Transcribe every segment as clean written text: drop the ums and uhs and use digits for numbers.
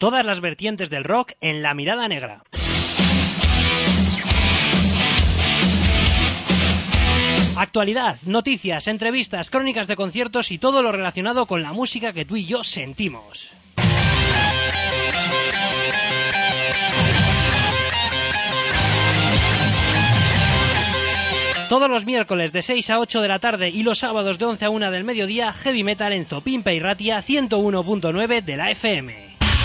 Todas las vertientes del rock en La Mirada Negra. Actualidad, noticias, entrevistas, crónicas de conciertos y todo lo relacionado con la música que tú y yo sentimos. Todos los miércoles de 6 a 8 de la tarde y los sábados de 11 a 1 del mediodía, Heavy Metal en Zopimpe y Ratia 101.9 de la FM.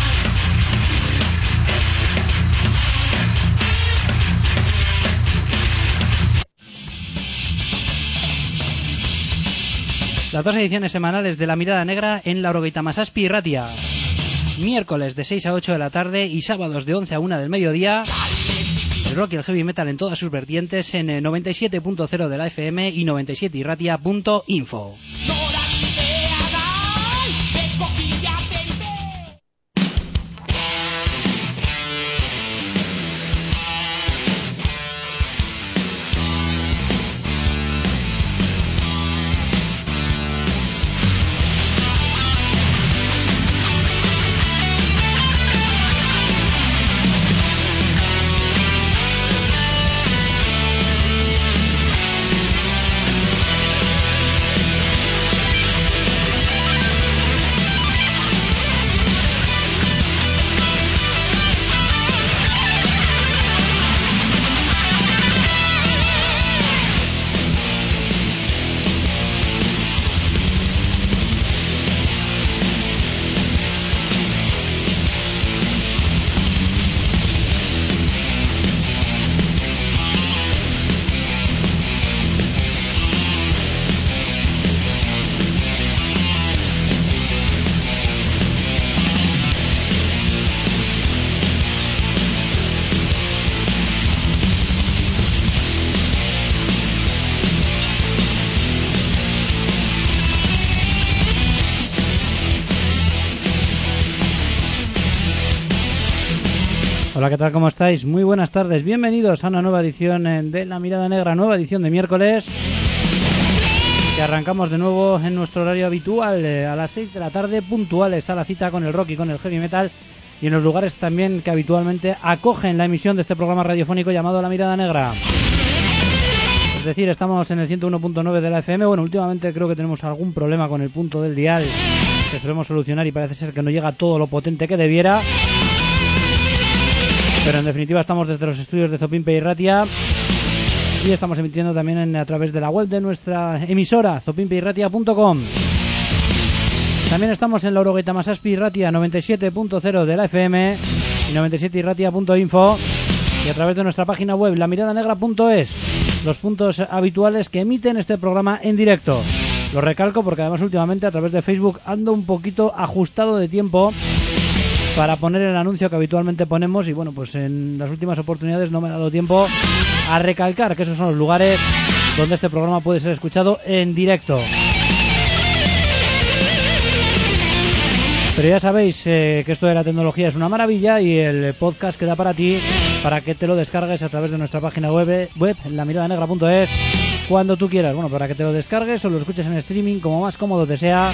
Las dos ediciones semanales de La Mirada Negra en la Orogeita Masaspi y Ratia. Miércoles de 6 a 8 de la tarde y sábados de 11 a 1 del mediodía. El rock y el heavy metal en todas sus vertientes en 97.0 de la FM y 97irratia.info. Hola, ¿qué tal? ¿Cómo estáis? Muy buenas tardes. Bienvenidos a una nueva edición de La Mirada Negra, nueva edición de miércoles. Que arrancamos de nuevo en nuestro horario habitual, a las 6 de la tarde, puntuales a la cita con el rock y con el heavy metal. Y en los lugares también que habitualmente acogen la emisión de este programa radiofónico llamado La Mirada Negra. Es decir, estamos en el 101.9 de la FM. Bueno, últimamente creo que tenemos algún problema con el punto del dial que debemos solucionar y parece ser que no llega todo lo potente que debiera. Pero en definitiva estamos desde los estudios de Zopimpe y Ratia y estamos emitiendo también a través de la web de nuestra emisora, zopimpeirratia.com. También estamos en la Orogeita Masaspi y Ratia 97.0 de la FM y 97irratia.info y a través de nuestra página web lamiradanegra.es, los puntos habituales que emiten este programa en directo. Lo recalco porque además últimamente a través de Facebook ando un poquito ajustado de tiempo para poner el anuncio que habitualmente ponemos y bueno, pues en las últimas oportunidades no me ha dado tiempo a recalcar que esos son los lugares donde este programa puede ser escuchado en directo. Pero ya sabéis que esto de la tecnología es una maravilla y el podcast queda para ti, para que te lo descargues a través de nuestra página web lamiradanegra.es cuando tú quieras. Bueno, para que te lo descargues o lo escuches en streaming como más cómodo te sea.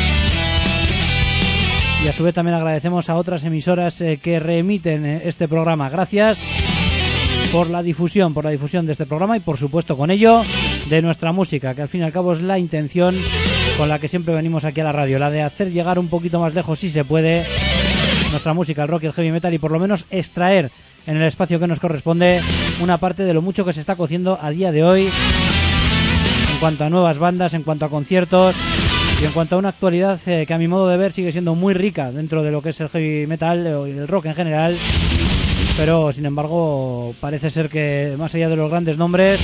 Y a su vez también agradecemos a otras emisoras que reemiten este programa. Gracias por la difusión de este programa y por supuesto con ello de nuestra música, que al fin y al cabo es la intención con la que siempre venimos aquí a la radio, la de hacer llegar un poquito más lejos si se puede nuestra música, el rock y el heavy metal, y por lo menos extraer en el espacio que nos corresponde una parte de lo mucho que se está cociendo a día de hoy en cuanto a nuevas bandas, en cuanto a conciertos y en cuanto a una actualidad que a mi modo de ver sigue siendo muy rica dentro de lo que es el heavy metal y el rock en general, pero sin embargo parece ser que más allá de los grandes nombres,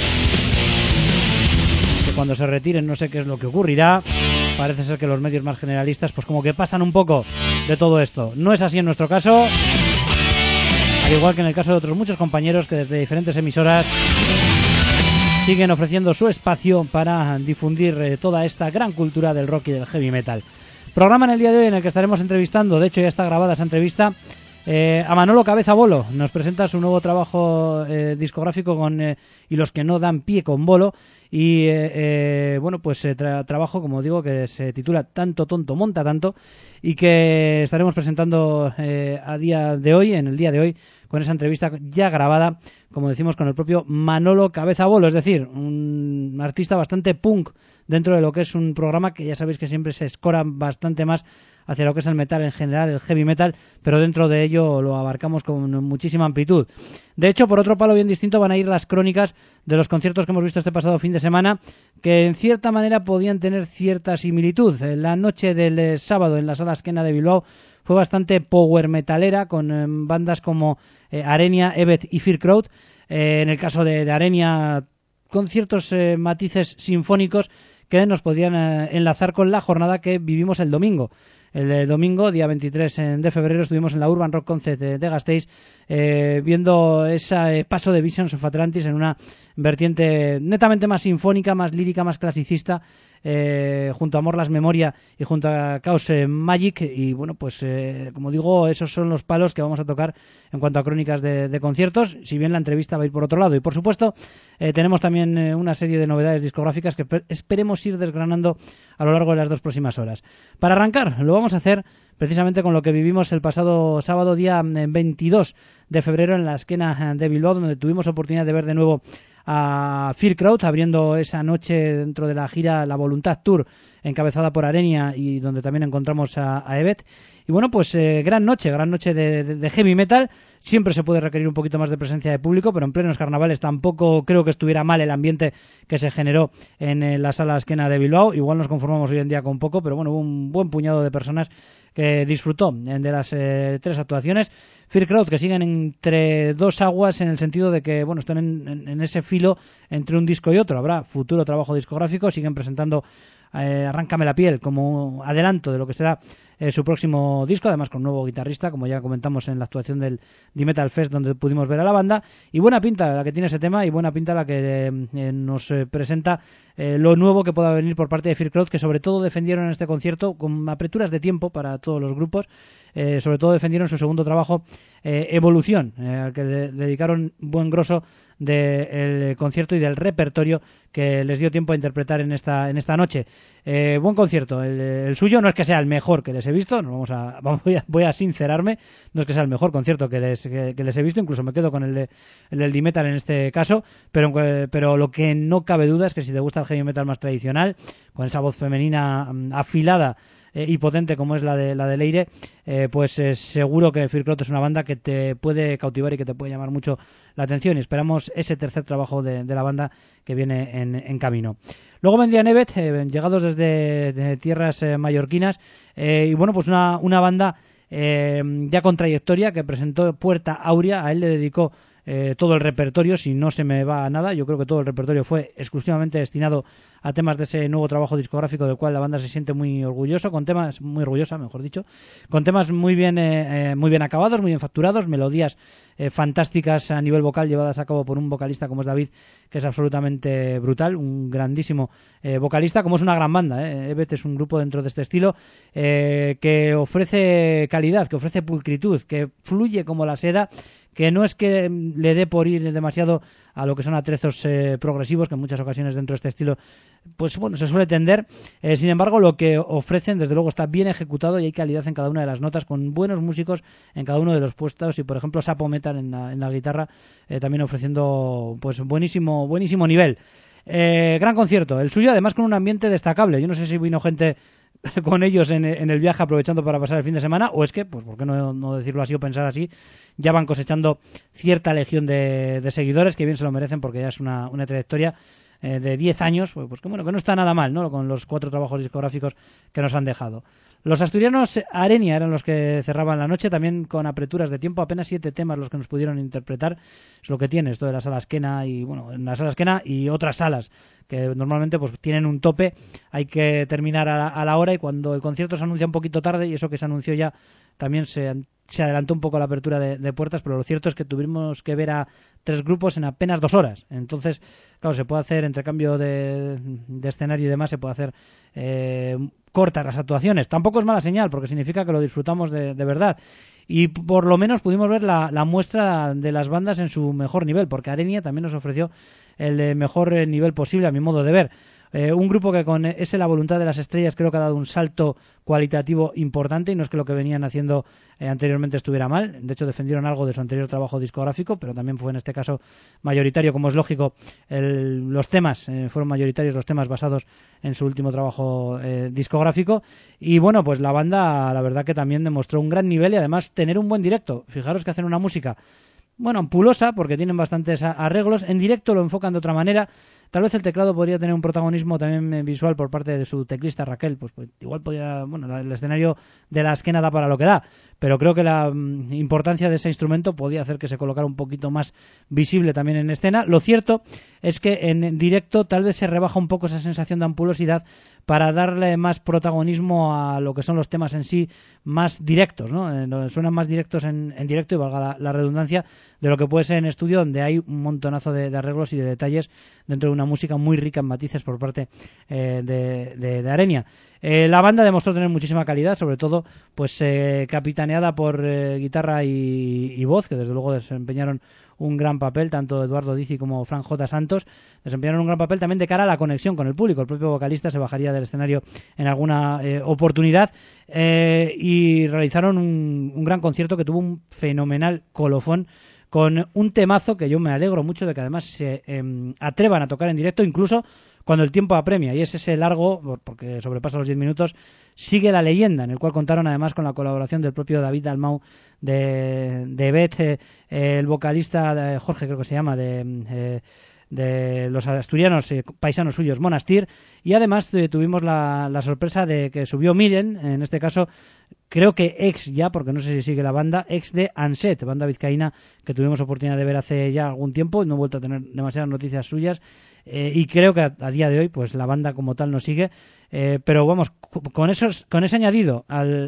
que cuando se retiren no sé qué es lo que ocurrirá, parece ser que los medios más generalistas pues como que pasan un poco de todo esto. No es así en nuestro caso, al igual que en el caso de otros muchos compañeros que desde diferentes emisoras siguen ofreciendo su espacio para difundir toda esta gran cultura del rock y del heavy metal. Programa en el día de hoy en el que estaremos entrevistando, de hecho ya está grabada esa entrevista, a Manolo Cabeza Bolo. Nos presenta su nuevo trabajo discográfico con Y los que no dan pie con bolo. y bueno, pues trabajo, como digo, que se titula Tanto tonto monta tanto, y que estaremos presentando en el día de hoy, con esa entrevista ya grabada, como decimos, con el propio Manolo Cabeza Bolo, es decir, un artista bastante punk dentro de lo que es un programa que ya sabéis que siempre se escora bastante más hacia lo que es el metal en general, el heavy metal, pero dentro de ello lo abarcamos con muchísima amplitud. De hecho, por otro palo bien distinto van a ir las crónicas de los conciertos que hemos visto este pasado fin de semana, que en cierta manera podían tener cierta similitud. La noche del sábado en la Sala Esquena de Bilbao fue bastante power metalera, con bandas como Arenia, Evet y Fear Crowd. En el caso de Arenia, con ciertos matices sinfónicos que nos podían enlazar con la jornada que vivimos el domingo. El domingo, día 23 de febrero, estuvimos en la Urban Rock Concert de Gasteiz, viendo ese paso de Visions of Atlantis en una vertiente netamente más sinfónica, más lírica, más clasicista, junto a Morlas Memoria y junto a Chaos Magic. Y bueno, pues como digo, esos son los palos que vamos a tocar en cuanto a crónicas de conciertos, si bien la entrevista va a ir por otro lado. Y por supuesto tenemos también una serie de novedades discográficas que esperemos ir desgranando a lo largo de las 2 próximas horas. Para arrancar, lo vamos a hacer precisamente con lo que vivimos el pasado sábado, día 22 de febrero, en la Esquena de Bilbao, donde tuvimos oportunidad de ver de nuevo a Fear Crowd, abriendo esa noche dentro de la gira La Voluntad Tour, encabezada por Arenia, y donde también encontramos a Evet. Y bueno, pues gran noche de heavy metal. Siempre se puede requerir un poquito más de presencia de público, pero en plenos carnavales tampoco creo que estuviera mal el ambiente que se generó en la Sala Esquena de Bilbao. Igual nos conformamos hoy en día con poco, pero bueno, hubo un buen puñado de personas que disfrutó de las 3 actuaciones. Fear Crowd, que siguen entre dos aguas, en el sentido de que bueno, están en ese filo entre un disco y otro. Habrá futuro trabajo discográfico, siguen presentando Arráncame la piel como adelanto de lo que será su próximo disco, además con un nuevo guitarrista, como ya comentamos en la actuación del D-Metal Fest, donde pudimos ver a la banda. Y buena pinta la que tiene ese tema, y buena pinta la que nos presenta lo nuevo que pueda venir por parte de Fear Crowd, que sobre todo defendieron en este concierto con apreturas de tiempo para todos los grupos. Sobre todo defendieron su segundo trabajo, Evolución, al que dedicaron buen grosso del concierto y del repertorio que les dio tiempo a interpretar en esta noche. Buen concierto, el suyo. No es que sea el mejor que les he visto, voy a sincerarme, no es que sea el mejor concierto que les he visto, incluso me quedo con el del D-Metal en este caso, pero lo que no cabe duda es que si te gusta el heavy metal más tradicional, con esa voz femenina afilada y potente como es la de Leire, pues seguro que Fear Crowd es una banda que te puede cautivar y que te puede llamar mucho la atención, y esperamos ese tercer trabajo de la banda que viene en camino. Luego vendría Evet, llegados desde tierras mallorquinas, y bueno, pues una banda ya con trayectoria, que presentó Puerta Áurea. A él le dedicó todo el repertorio, si no se me va a nada. Yo creo que todo el repertorio fue exclusivamente destinado a temas de ese nuevo trabajo discográfico, del cual la banda se siente muy orgullosa, con temas muy bien acabados, muy bien facturados, melodías fantásticas a nivel vocal, llevadas a cabo por un vocalista como es David, que es absolutamente brutal, un grandísimo vocalista, como es una gran banda. Evet es un grupo dentro de este estilo que ofrece calidad, que ofrece pulcritud, que fluye como la seda, que no es que le dé por ir demasiado a lo que son atrezos progresivos, que en muchas ocasiones dentro de este estilo pues bueno, se suele tender. Sin embargo, lo que ofrecen desde luego está bien ejecutado, y hay calidad en cada una de las notas, con buenos músicos en cada uno de los puestos, y por ejemplo Sapo Metal en la guitarra, también ofreciendo pues buenísimo nivel. Gran concierto, el suyo, además con un ambiente destacable. Yo no sé si vino gente con ellos en el viaje, aprovechando para pasar el fin de semana, o es que, pues por qué no decirlo así o pensar así, ya van cosechando cierta legión de seguidores, que bien se lo merecen, porque ya es una trayectoria de 10 años, pues que bueno, que no está nada mal, ¿no?, con los 4 trabajos discográficos que nos han dejado. Los asturianos Arenia eran los que cerraban la noche, también con apreturas de tiempo, apenas 7 temas los que nos pudieron interpretar. Es lo que tiene esto de la Sala Esquena, y bueno, en la Sala Esquena y otras salas que normalmente pues tienen un tope, hay que terminar a la hora, y cuando el concierto se anuncia un poquito tarde, y eso que se anunció ya, también se adelantó un poco la apertura de puertas, pero lo cierto es que tuvimos que ver a 3 grupos en apenas 2 horas. Entonces, claro, se puede hacer, entre cambio de escenario y demás, se puede hacer cortas las actuaciones. Tampoco es mala señal, porque significa que lo disfrutamos de verdad. Y por lo menos pudimos ver la muestra de las bandas en su mejor nivel, porque Arenia también nos ofreció el mejor nivel posible, a mi modo de ver. Un grupo que con ese La Voluntad de las Estrellas creo que ha dado un salto cualitativo importante, y no es que lo que venían haciendo anteriormente estuviera mal. De hecho, defendieron algo de su anterior trabajo discográfico, pero también fue en este caso mayoritario, como es lógico. Los temas fueron mayoritarios, los temas basados en su último trabajo discográfico. Y bueno, pues la banda, la verdad que también demostró un gran nivel y además tener un buen directo. Fijaros que hacen una música, bueno, ampulosa, porque tienen bastantes arreglos. En directo lo enfocan de otra manera. Tal vez el teclado podría tener un protagonismo también visual por parte de su teclista Raquel. Pues igual podría, bueno, el escenario de la esquena da para lo que da, pero creo que la importancia de ese instrumento podía hacer que se colocara un poquito más visible también en escena. Lo cierto es que en directo tal vez se rebaja un poco esa sensación de ampulosidad para darle más protagonismo a lo que son los temas en sí, más directos, ¿no? Suenan más directos en directo, y valga la redundancia, de lo que puede ser en estudio, donde hay un montonazo de arreglos y de detalles dentro de una música muy rica en matices por parte de Arenia. La banda demostró tener muchísima calidad, sobre todo pues capitaneada por guitarra y voz, que desde luego desempeñaron un gran papel. Tanto Eduardo Dizzi como Fran J. Santos desempeñaron un gran papel también de cara a la conexión con el público. El propio vocalista se bajaría del escenario en alguna oportunidad y realizaron un gran concierto que tuvo un fenomenal colofón, con un temazo que yo me alegro mucho de que además se atrevan a tocar en directo, incluso cuando el tiempo apremia, y es ese largo, porque sobrepasa los 10 minutos, Sigue la Leyenda, en el cual contaron además con la colaboración del propio David Dalmau de Bet, el vocalista Jorge, creo que se llama, de los asturianos paisanos suyos, Monastir, y además tuvimos la sorpresa de que subió Miren, en este caso creo que ex ya, porque no sé si sigue la banda, ex de Anset, banda vizcaína que tuvimos oportunidad de ver hace ya algún tiempo, y no he vuelto a tener demasiadas noticias suyas, y creo que a día de hoy pues la banda como tal no sigue, pero vamos, con ese añadido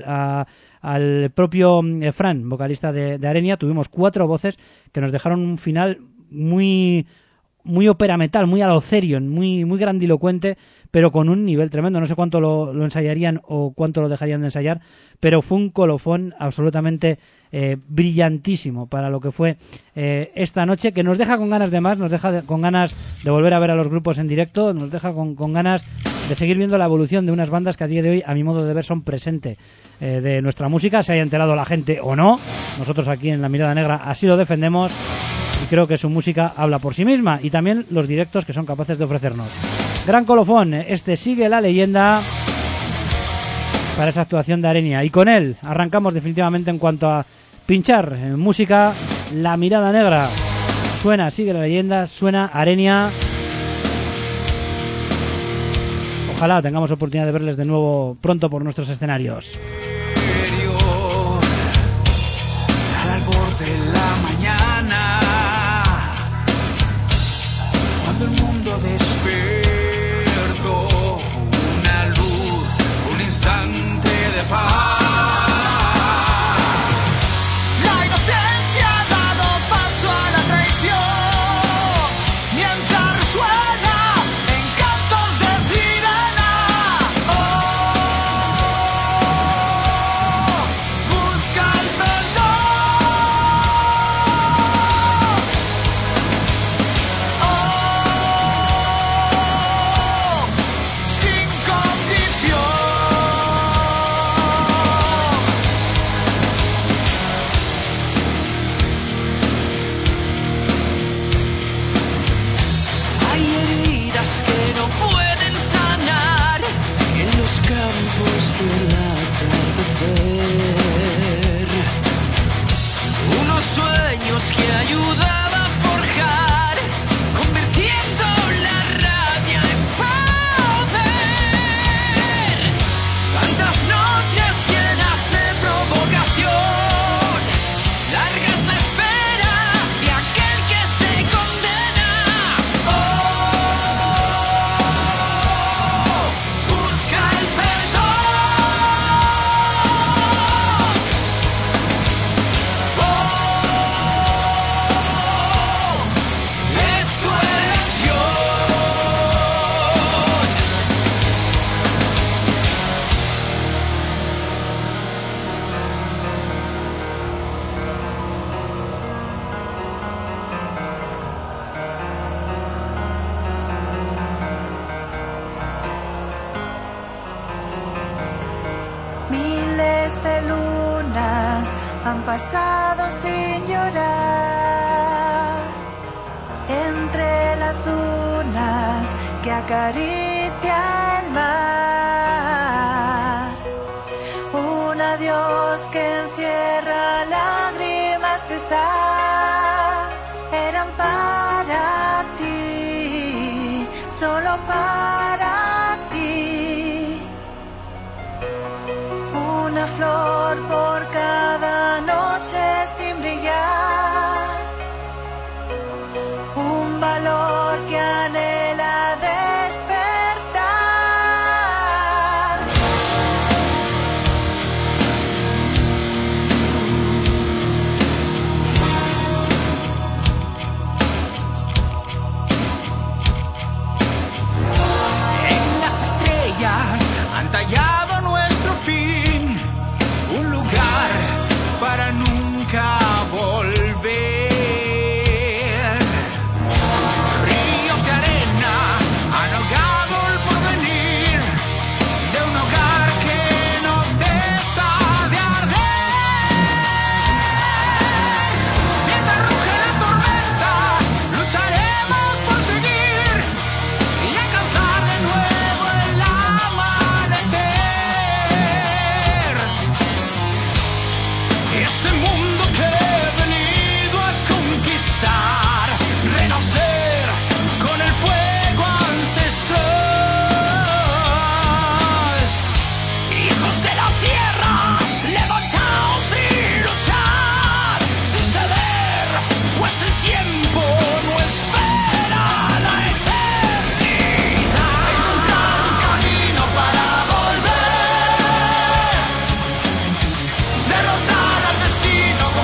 al propio Fran, vocalista de Arenia, tuvimos 4 voces que nos dejaron un final muy ópera metal, muy a lo Therion, muy grandilocuente, pero con un nivel tremendo. No sé cuánto lo ensayarían o cuánto lo dejarían de ensayar, pero fue un colofón absolutamente brillantísimo para lo que fue esta noche, que nos deja con ganas de más, nos deja con ganas de volver a ver a los grupos en directo, nos deja con ganas de seguir viendo la evolución de unas bandas que a día de hoy, a mi modo de ver, son presente de nuestra música, se haya enterado la gente o no. Nosotros aquí en La Mirada Negra así lo defendemos, y creo que su música habla por sí misma, y también los directos que son capaces de ofrecernos. Gran colofón, Sigue la Leyenda para esa actuación de Arenia, y con él arrancamos definitivamente en cuanto a pinchar música. La Mirada Negra suena Sigue la Leyenda, suena Arenia. Ojalá tengamos oportunidad de verles de nuevo pronto por nuestros escenarios. Al albor de la mañana, cuando el mundo despertó, una luz, un instante de paz. La inocencia ha dado paso a la traición, mientras resuena en cantos de sirena. Oh, pasado sin llorar, entre las dunas que acaricia el mar. Un adiós que encierra lágrimas de sal, eran para ti, solo para ti. Una flor por cada noche sin brillar, un valor que anhela despertar. En las estrellas han tallado nuestro fin, un lugar para nunca volver. Ríos de arena han ahogado el porvenir de un hogar que no cesa de arder. Mientras ruge la tormenta, lucharemos por seguir y alcanzar de nuevo el amanecer. Este mundo que he venido a conquistar, renacer con el fuego ancestral. Hijos de la tierra, levantaos y luchad sin ceder, pues el tiempo no espera la eternidad. Encontrar un camino para volver, derrotar al destino.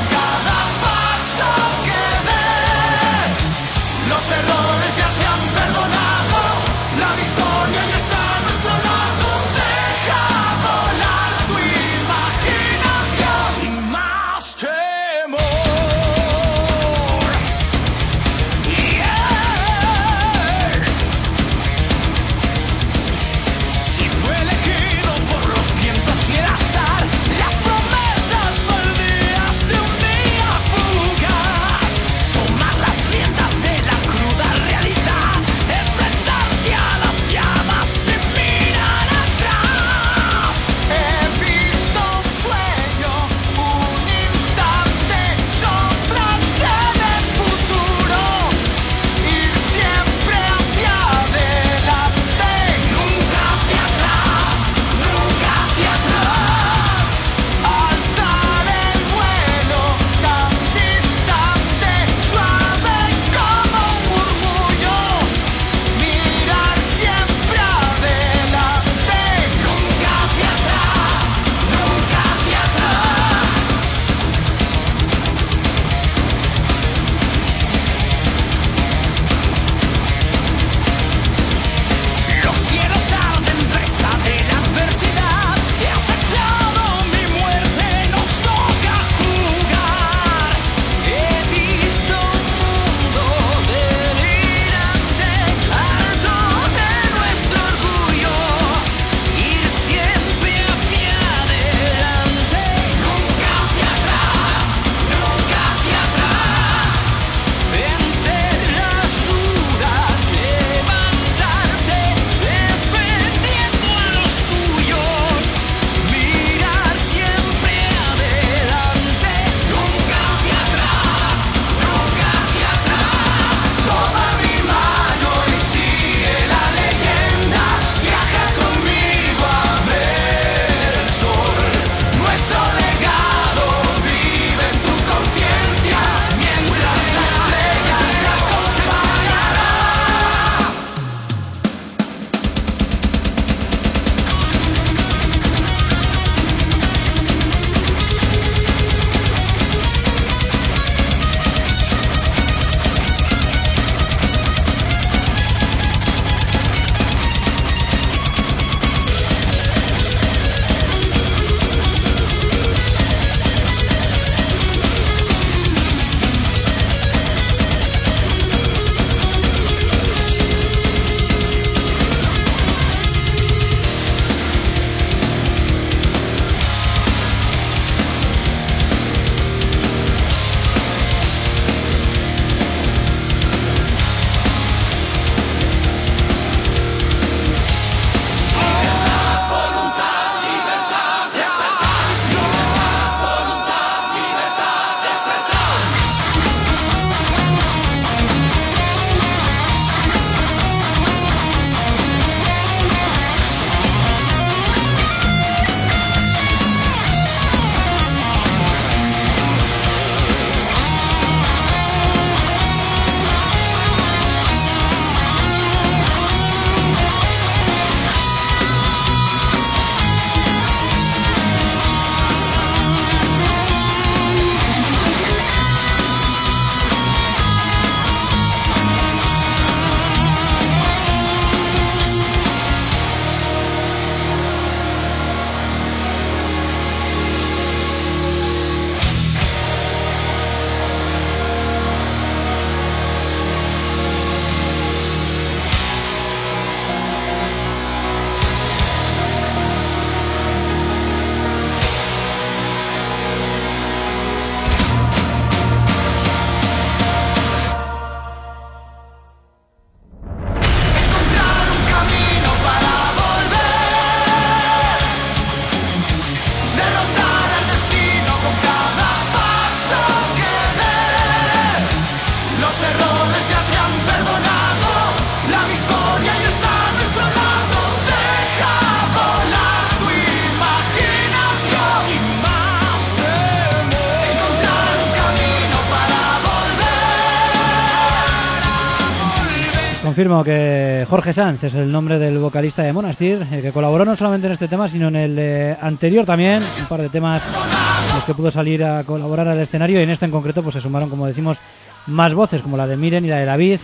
confirmo que Jorge Sanz es el nombre del vocalista de Monastir, que colaboró no solamente en este tema, sino en el anterior también, un par de temas en los que pudo salir a colaborar al escenario, y en este en concreto pues se sumaron, como decimos, más voces, como la de Miren y la de David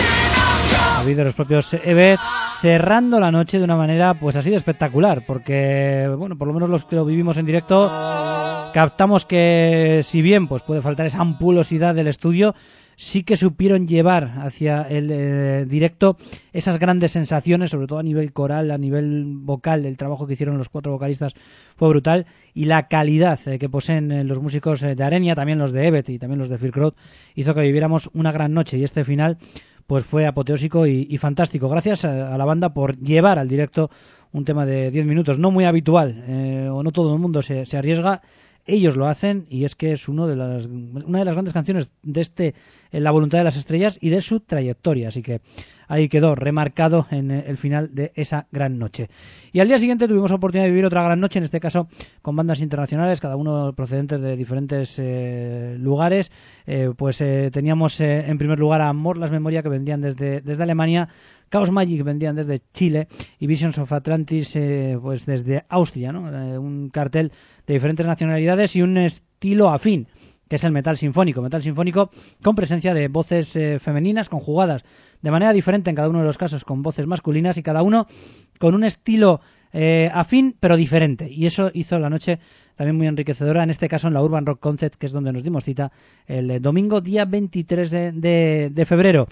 de los propios Evet, cerrando la noche de una manera pues así de espectacular, porque bueno, por lo menos los que lo vivimos en directo captamos que, si bien pues puede faltar esa ampulosidad del estudio, sí que supieron llevar hacia el directo esas grandes sensaciones, sobre todo a nivel coral, a nivel vocal. El trabajo que hicieron los 4 vocalistas fue brutal, y la calidad que poseen los músicos de Arenia, también los de Evet y también los de Fear Crowd, hizo que viviéramos una gran noche, y este final pues fue apoteósico y fantástico. Gracias a la banda por llevar al directo un tema de 10 minutos, no muy habitual, o no todo el mundo se arriesga. Ellos lo hacen, y es que es una de las grandes canciones de La voluntad de las estrellas y de su trayectoria, así que ahí quedó remarcado en el final de esa gran noche. Y al día siguiente tuvimos oportunidad de vivir otra gran noche, en este caso con bandas internacionales, cada uno procedentes de diferentes lugares. Teníamos en primer lugar a Mort Las Memoria, que vendrían desde Alemania, Chaos Magic vendían desde Chile, y Visions of Atlantis pues desde Austria, ¿no? Un cartel de diferentes nacionalidades y un estilo afín, que es el metal sinfónico con presencia de voces femeninas conjugadas de manera diferente en cada uno de los casos con voces masculinas, y cada uno con un estilo afín pero diferente, y eso hizo la noche también muy enriquecedora, en este caso en la Urban Rock Concept, que es donde nos dimos cita el domingo día 23 de febrero.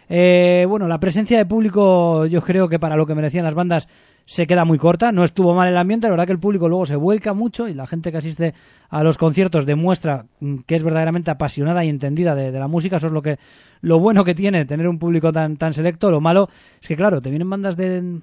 La presencia de público, yo creo que para lo que merecían las bandas se queda muy corta. No estuvo mal el ambiente, la verdad que el público luego se vuelca mucho, y la gente que asiste a los conciertos demuestra que es verdaderamente apasionada y entendida de la música. Eso es lo bueno que tiene tener un público tan selecto. Lo malo es que, claro, te vienen bandas de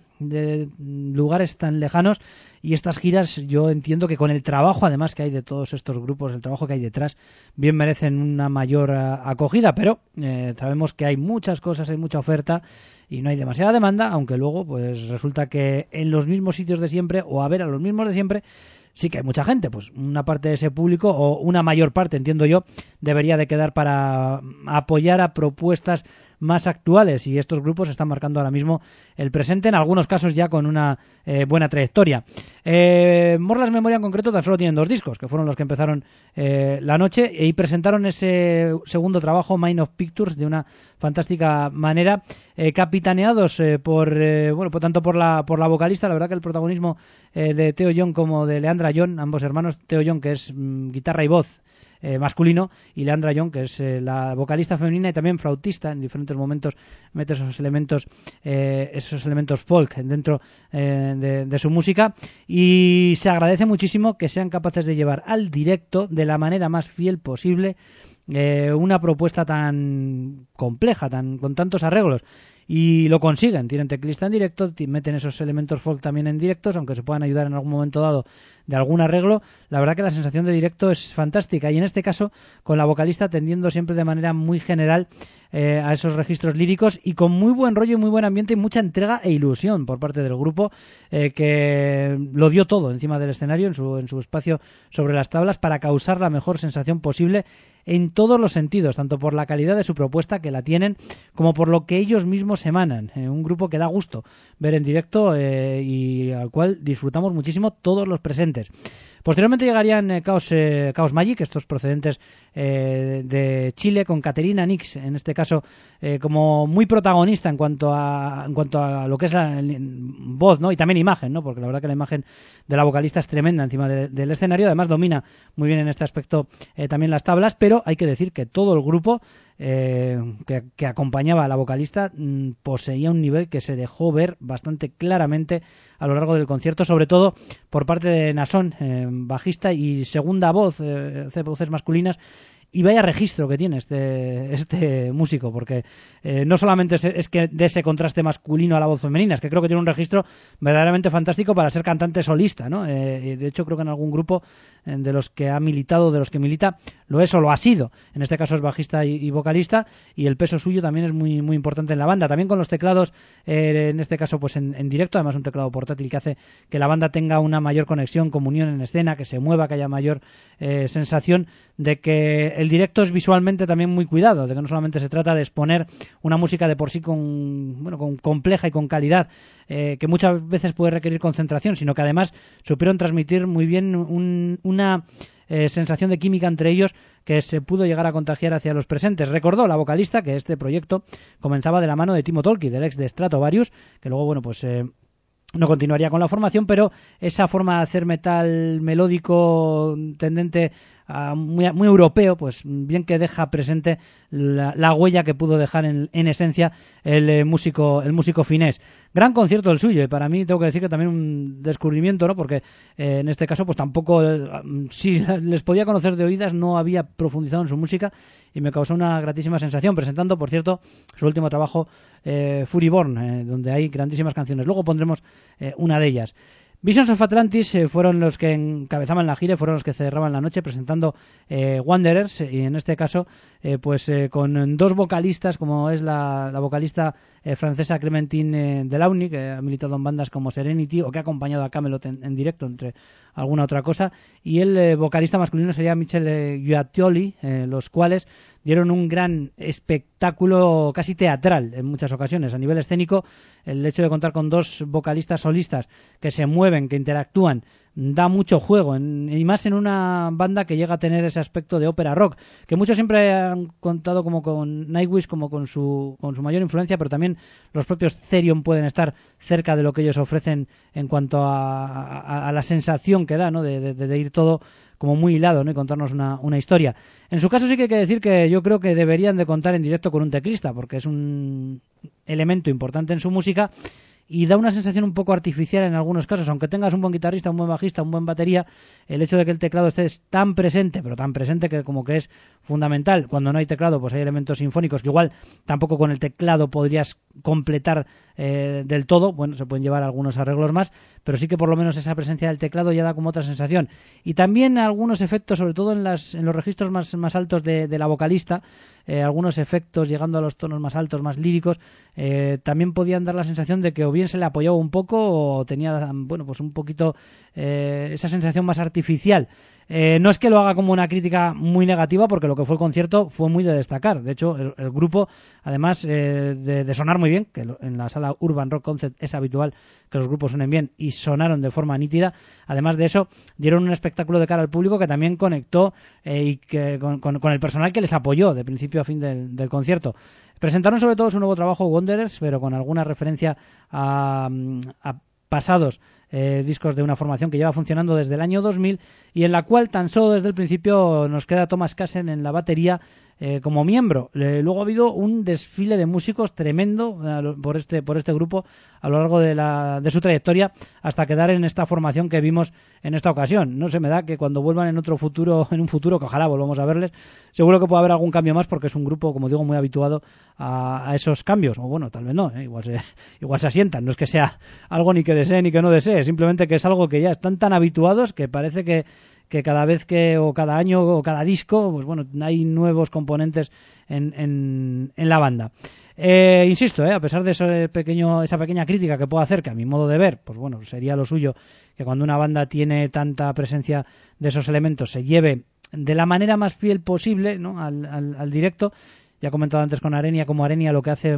lugares tan lejanos, y estas giras, yo entiendo que con el trabajo además que hay de todos estos grupos, el trabajo que hay detrás, bien merecen una mayor acogida, pero sabemos que hay muchas cosas, hay mucha oferta y no hay demasiada demanda, aunque luego pues resulta que en los mismos sitios de siempre, o a ver a los mismos de siempre, sí que hay mucha gente. Pues una parte de ese público, o una mayor parte, entiendo yo, debería de quedar para apoyar a propuestas más actuales, y estos grupos están marcando ahora mismo el presente, en algunos casos ya con una buena trayectoria. Mort Las Memoria en concreto tan solo tienen 2 discos, que fueron los que empezaron la noche, y presentaron ese segundo trabajo, Mind of Pictures, de una fantástica manera, capitaneados tanto por la vocalista. La verdad que el protagonismo de Theo Young como de Leandra Young, ambos hermanos, Theo Young, que es guitarra y voz masculino, y Leandra Young, que es la vocalista femenina y también flautista, en diferentes momentos mete esos elementos folk dentro de su música, y se agradece muchísimo que sean capaces de llevar al directo de la manera más fiel posible una propuesta tan compleja, con tantos arreglos. Y lo consiguen, tienen teclista en directo, meten esos elementos folk también en directos, aunque se puedan ayudar en algún momento dado de algún arreglo. La verdad que la sensación de directo es fantástica, y en este caso con la vocalista tendiendo siempre de manera muy general a esos registros líricos, y con muy buen rollo y muy buen ambiente y mucha entrega e ilusión por parte del grupo, que lo dio todo encima del escenario, en su espacio sobre las tablas, para causar la mejor sensación posible en todos los sentidos, tanto por la calidad de su propuesta, que la tienen, como por lo que ellos mismos emanan. Un grupo que da gusto ver en directo y al cual disfrutamos muchísimo todos los presentes. Posteriormente llegarían Chaos Magic, estos procedentes de Chile, con Caterina Nix, en este caso como muy protagonista en cuanto a lo que es la voz, ¿no? Y también imagen, ¿no? Porque la verdad que la imagen de la vocalista es tremenda encima del escenario. Además domina muy bien en este aspecto también las tablas, pero hay que decir que todo el grupo que acompañaba a la vocalista poseía un nivel que se dejó ver bastante claramente a lo largo del concierto, sobre todo por parte de Nason, bajista y segunda voz, voces masculinas. Y vaya registro que tiene este músico, porque no solamente es que de ese contraste masculino a la voz femenina, es que creo que tiene un registro verdaderamente fantástico para ser cantante solista, ¿no? De hecho, creo que en algún grupo de los que ha militado, de los que milita, lo es o lo ha sido. En este caso es bajista y vocalista, y el peso suyo también es muy, muy importante en la banda. También con los teclados, en este caso pues en directo, además un teclado portátil que hace que la banda tenga una mayor conexión, comunión en escena, que se mueva, que haya mayor sensación de que el directo es visualmente también muy cuidado, de que no solamente se trata de exponer una música de por sí con compleja y con calidad, que muchas veces puede requerir concentración, sino que además supieron transmitir muy bien una sensación de química entre ellos que se pudo llegar a contagiar hacia los presentes. Recordó la vocalista que este proyecto comenzaba de la mano de Timo Tolkki, del ex de Stratovarius, que luego, bueno, pues no continuaría con la formación, pero esa forma de hacer metal melódico tendente a muy europeo, pues bien que deja presente la huella que pudo dejar en esencia el músico finés. Gran concierto el suyo, y para mí tengo que decir que también un descubrimiento, ¿no? Porque en este caso pues tampoco, si les podía conocer de oídas, no había profundizado en su música y me causó una gratísima sensación, presentando, por cierto, su último trabajo, Furyborn, donde hay grandísimas canciones. Luego pondremos una de ellas. Visions of Atlantis fueron los que encabezaban la gira, fueron los que cerraban la noche presentando Wanderers, y en este caso con dos vocalistas, como es la vocalista francesa Clémentine Delaunay, que ha militado en bandas como Serenity o que ha acompañado a Kamelot en directo, entre alguna otra cosa, y el vocalista masculino sería Michel Guattioli, los cuales dieron un gran espectáculo casi teatral en muchas ocasiones. A nivel escénico, el hecho de contar con dos vocalistas solistas que se mueven, que interactúan, da mucho juego, y más en una banda que llega a tener ese aspecto de ópera rock, que muchos siempre han contado como con Nightwish como con su mayor influencia, pero también los propios Therion pueden estar cerca de lo que ellos ofrecen en cuanto a la sensación que da, ¿no? de ir todo como muy hilado, ¿no? Y contarnos una historia. En su caso sí que hay que decir que yo creo que deberían de contar en directo con un teclista, porque es un elemento importante en su música y da una sensación un poco artificial en algunos casos. Aunque tengas un buen guitarrista, un buen bajista, un buen batería, el hecho de que el teclado esté tan presente, pero tan presente que como que es fundamental. Cuando no hay teclado, pues hay elementos sinfónicos que igual tampoco con el teclado podrías completar del todo. Bueno, se pueden llevar algunos arreglos más, pero sí que por lo menos esa presencia del teclado ya da como otra sensación. Y también algunos efectos, sobre todo en los registros más altos de la vocalista, algunos efectos llegando a los tonos más altos, más líricos, también podían dar la sensación de que o bien se le apoyaba un poco o tenía, bueno, pues un poquito esa sensación más artificial. No es que lo haga como una crítica muy negativa, porque lo que fue el concierto fue muy de destacar. De hecho, el grupo, además de sonar muy bien, que en la sala Urban Rock Concept es habitual que los grupos suenen bien, y sonaron de forma nítida, además de eso, dieron un espectáculo de cara al público que también conectó y que con el personal que les apoyó de principio a fin del concierto. Presentaron sobre todo su nuevo trabajo, Wanderers, pero con alguna referencia a pasados discos de una formación que lleva funcionando desde el año 2000 y en la cual tan solo desde el principio nos queda Thomas Cassen en la batería como miembro. Luego ha habido un desfile de músicos tremendo por este grupo a lo largo de su trayectoria hasta quedar en esta formación que vimos en esta ocasión. No se me da que cuando vuelvan en un futuro, que ojalá volvamos a verles, seguro que puede haber algún cambio más, porque es un grupo, como digo, muy habituado a esos cambios. O bueno, tal vez no, igual se asientan. No es que sea algo ni que desee ni que no desee, simplemente que es algo que ya están tan habituados que parece que cada vez o cada año o cada disco, pues bueno, hay nuevos componentes en la banda. Insisto, a pesar de esa pequeña crítica que puedo hacer, que a mi modo de ver, pues bueno, sería lo suyo que cuando una banda tiene tanta presencia de esos elementos se lleve de la manera más fiel posible, ¿no? al directo. Ya he comentado antes con Arenia, como Arenia lo que hace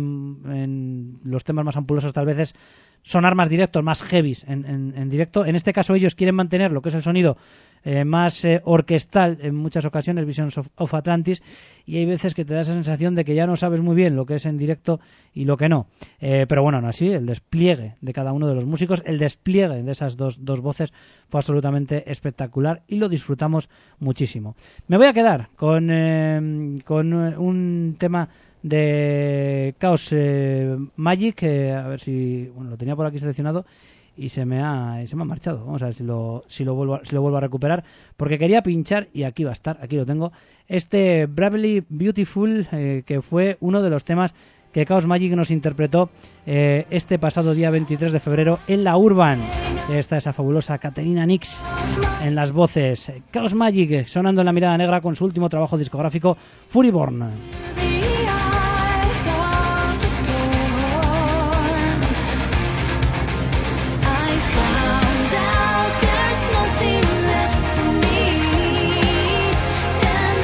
en los temas más ampulosos tal vez es sonar más directos, más heavies en directo. En este caso ellos quieren mantener lo que es el sonido más orquestal en muchas ocasiones, Visions of Atlantis, y hay veces que te da esa sensación de que ya no sabes muy bien lo que es en directo y lo que no. Pero bueno, aún así, el despliegue de cada uno de los músicos, el despliegue de esas dos voces fue absolutamente espectacular y lo disfrutamos muchísimo. Me voy a quedar con un tema de Chaos Magic, a ver si lo tenía por aquí seleccionado y se me ha marchado. Vamos a ver si lo vuelvo a recuperar, porque quería pinchar y aquí va a estar, aquí lo tengo, este Bravely Beautiful, que fue uno de los temas que Chaos Magic nos interpretó este pasado día 23 de febrero en la Urban. Está esa fabulosa Katerina Nix en las voces. Chaos Magic sonando en La Mirada Negra con su último trabajo discográfico, Furyborn. Found out there's nothing left for me, and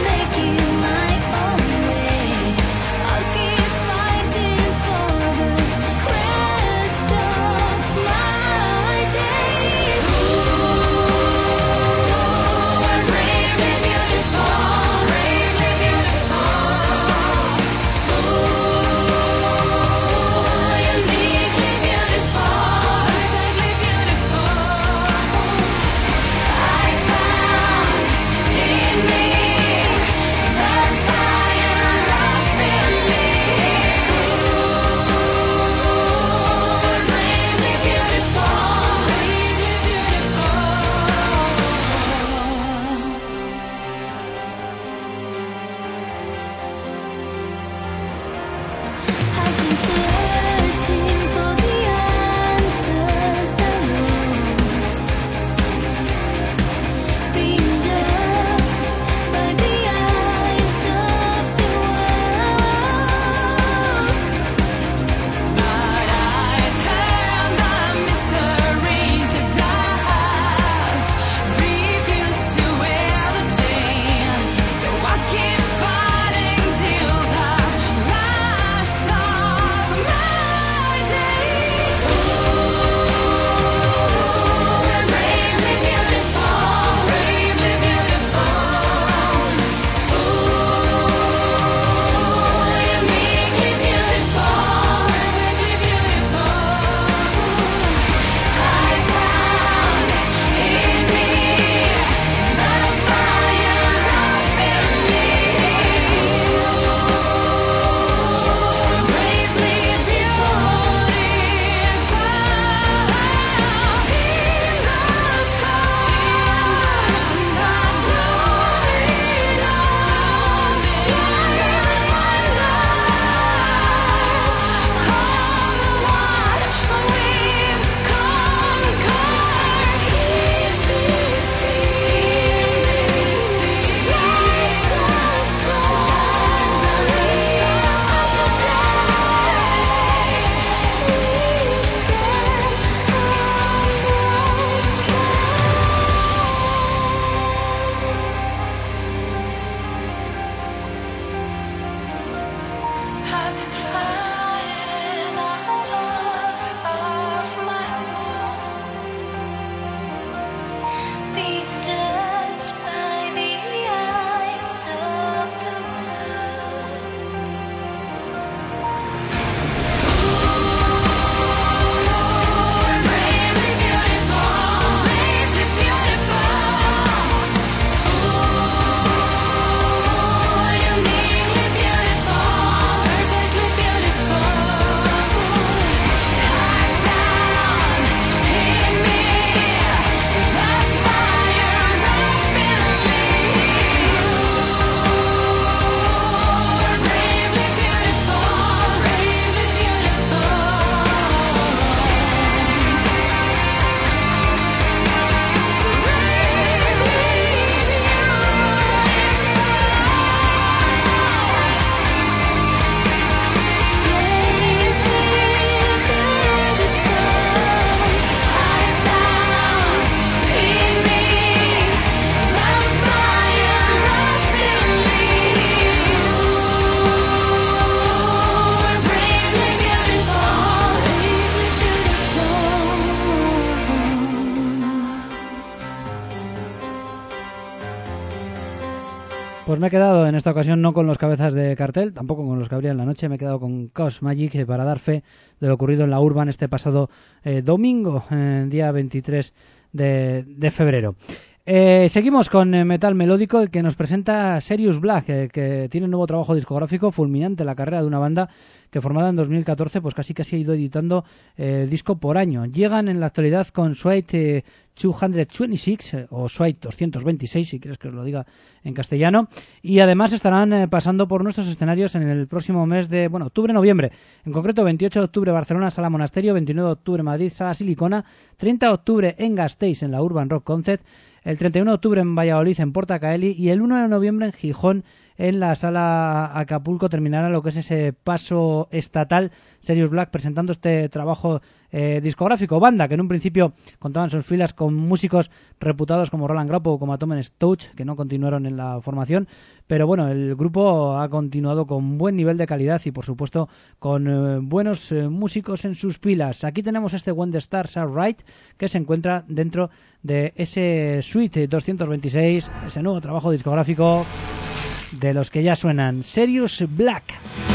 Pues me he quedado en esta ocasión no con los cabezas de cartel, tampoco con los que abrían la noche, me he quedado con Chaos Magic para dar fe de lo ocurrido en la Urban este pasado domingo, día 23 de febrero. Seguimos con metal melódico, el que nos presenta Serious Black, que tiene un nuevo trabajo discográfico fulminante, la carrera de una banda que formada en 2014 pues casi ha ido editando disco por año. Llegan en la actualidad con Suite 226 o Suite 226, si quieres que os lo diga en castellano, y además estarán pasando por nuestros escenarios en el próximo mes de octubre-noviembre. En concreto, 28 de octubre Barcelona, Sala Monasterio, 29 de octubre Madrid, Sala Silicona, 30 de octubre en Gasteiz, en la Urban Rock Concert, el 31 de octubre en Valladolid, en Porta Caeli, y el 1 de noviembre en Gijón, en la Sala Acapulco. Terminará lo que es ese paso estatal Serious Black presentando este trabajo discográfico. Banda que en un principio contaba en sus filas con músicos reputados como Roland Grappo o como Atomen Stouch, que no continuaron en la formación, pero bueno, el grupo ha continuado con buen nivel de calidad y por supuesto con buenos músicos en sus filas. Aquí tenemos este When the Stars Are Right, que se encuentra dentro de ese Suite 226, ese nuevo trabajo discográfico de los que ya suenan, Serious Black.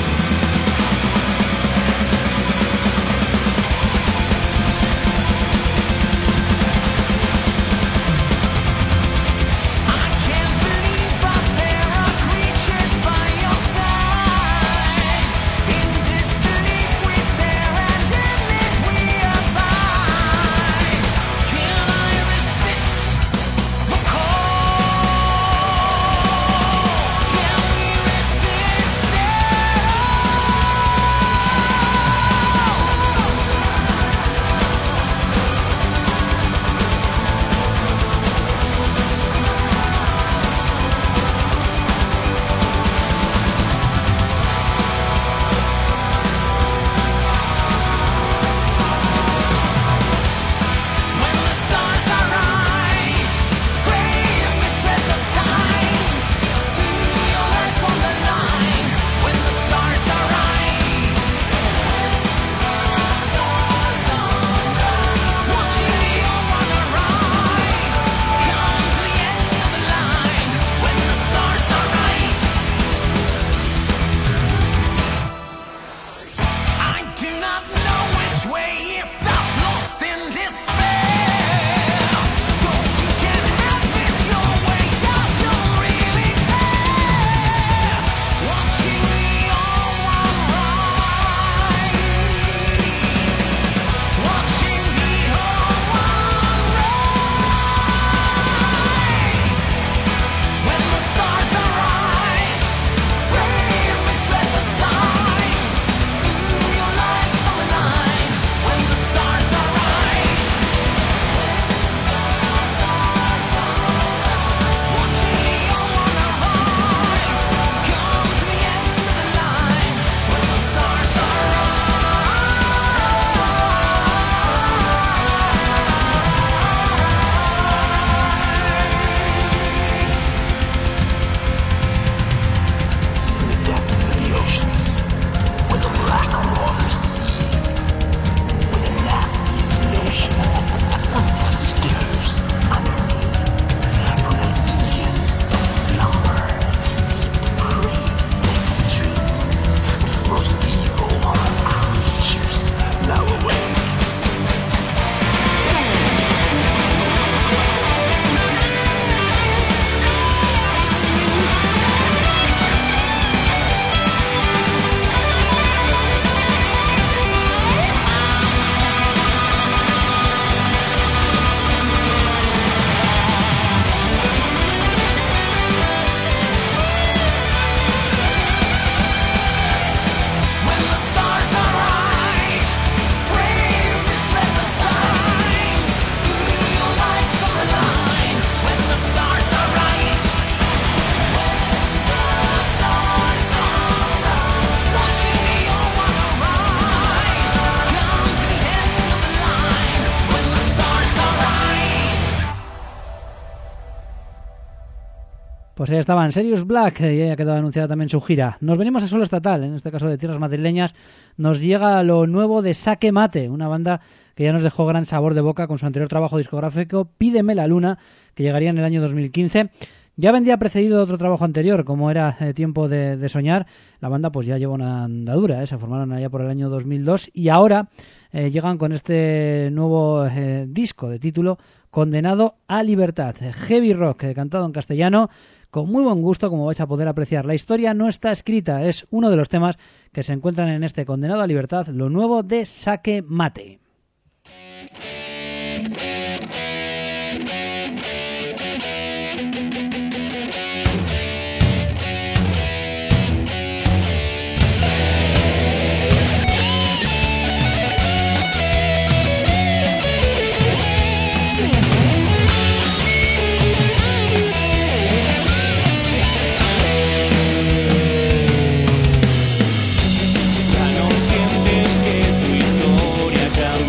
Pues ahí estaban, Serious Black, y ya ha quedado anunciada también su gira. Nos venimos a suelo estatal, en este caso de tierras madrileñas. Nos llega lo nuevo de Saque Mate, una banda que ya nos dejó gran sabor de boca con su anterior trabajo discográfico, Pídeme la Luna, que llegaría en el año 2015. Ya vendría precedido de otro trabajo anterior, como era Tiempo de Soñar. La banda pues ya lleva una andadura, se formaron allá por el año 2002 y ahora llegan con este nuevo disco de título Condenado a Libertad. Heavy rock cantado en castellano con muy buen gusto, como vais a poder apreciar. La historia no está escrita, es uno de los temas que se encuentran en este Condenado a Libertad, lo nuevo de Saque Mate. Ya no sientes que tu historia cambia.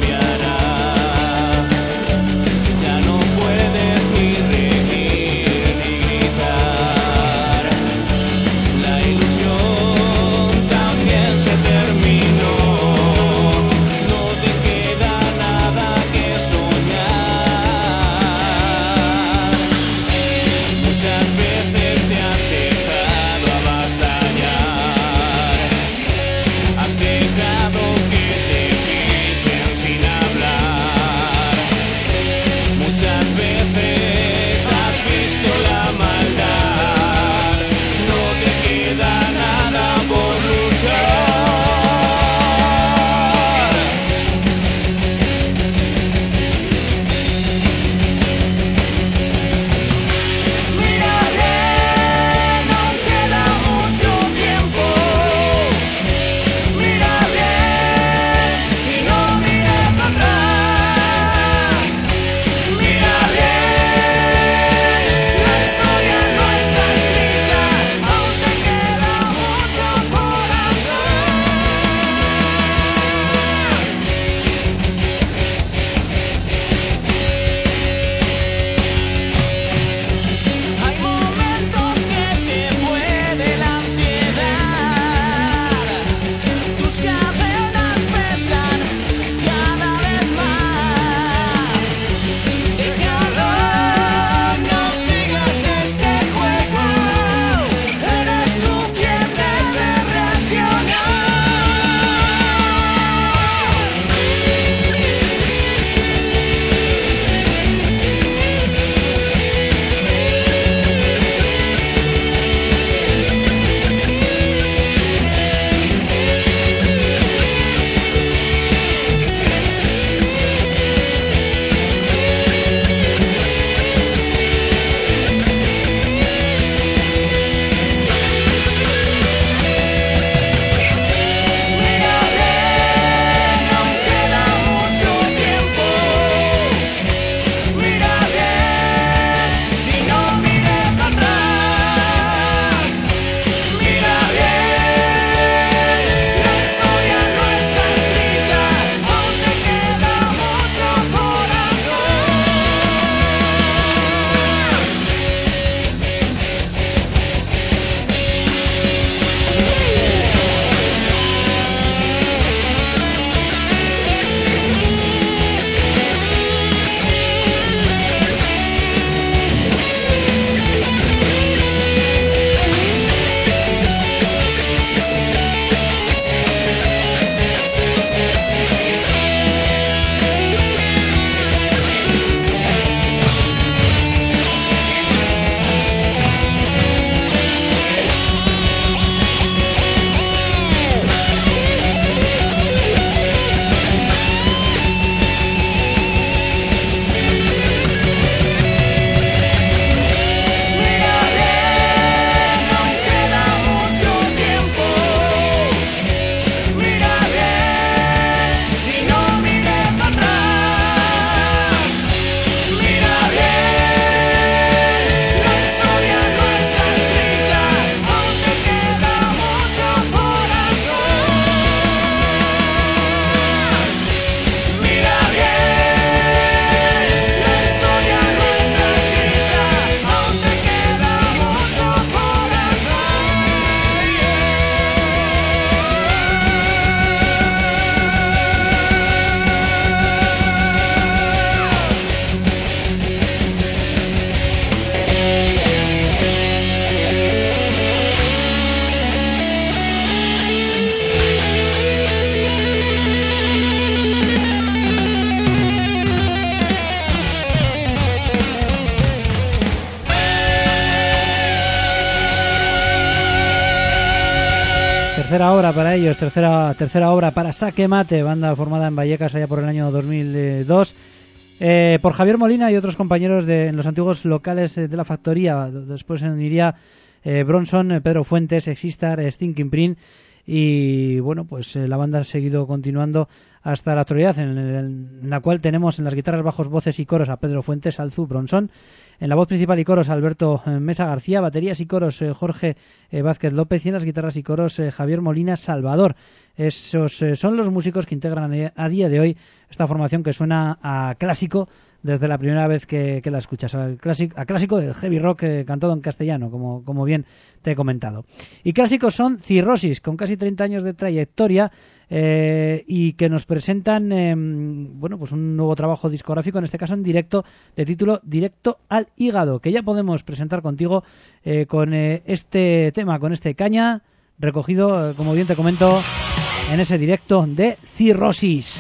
tercera obra para ellos, tercera obra para Saque Mate, banda formada en Vallecas allá por el año 2002, por Javier Molina y otros compañeros en los antiguos locales de la factoría. Después se uniría Bronson, Pedro Fuentes, Existar, Stinking Print, y bueno, pues la banda ha seguido continuando hasta la actualidad, en la cual tenemos en las guitarras, bajos, voces y coros a Pedro Fuentes, Alzu, Bronson, en la voz principal y coros Alberto Mesa García, baterías y coros Jorge Vázquez López, y en las guitarras y coros Javier Molina Salvador. Esos son los músicos que integran a día de hoy esta formación que suena a clásico desde la primera vez que la escuchas, a clásico del heavy rock cantado en castellano, como bien te he comentado. Y clásicos son Cirrosis, con casi 30 años de trayectoria, y que nos presentan bueno, pues un nuevo trabajo discográfico, en este caso en directo, de título Directo al Hígado, que ya podemos presentar contigo con este tema, con este caña, recogido, como bien te comento, en ese directo de Cirrosis.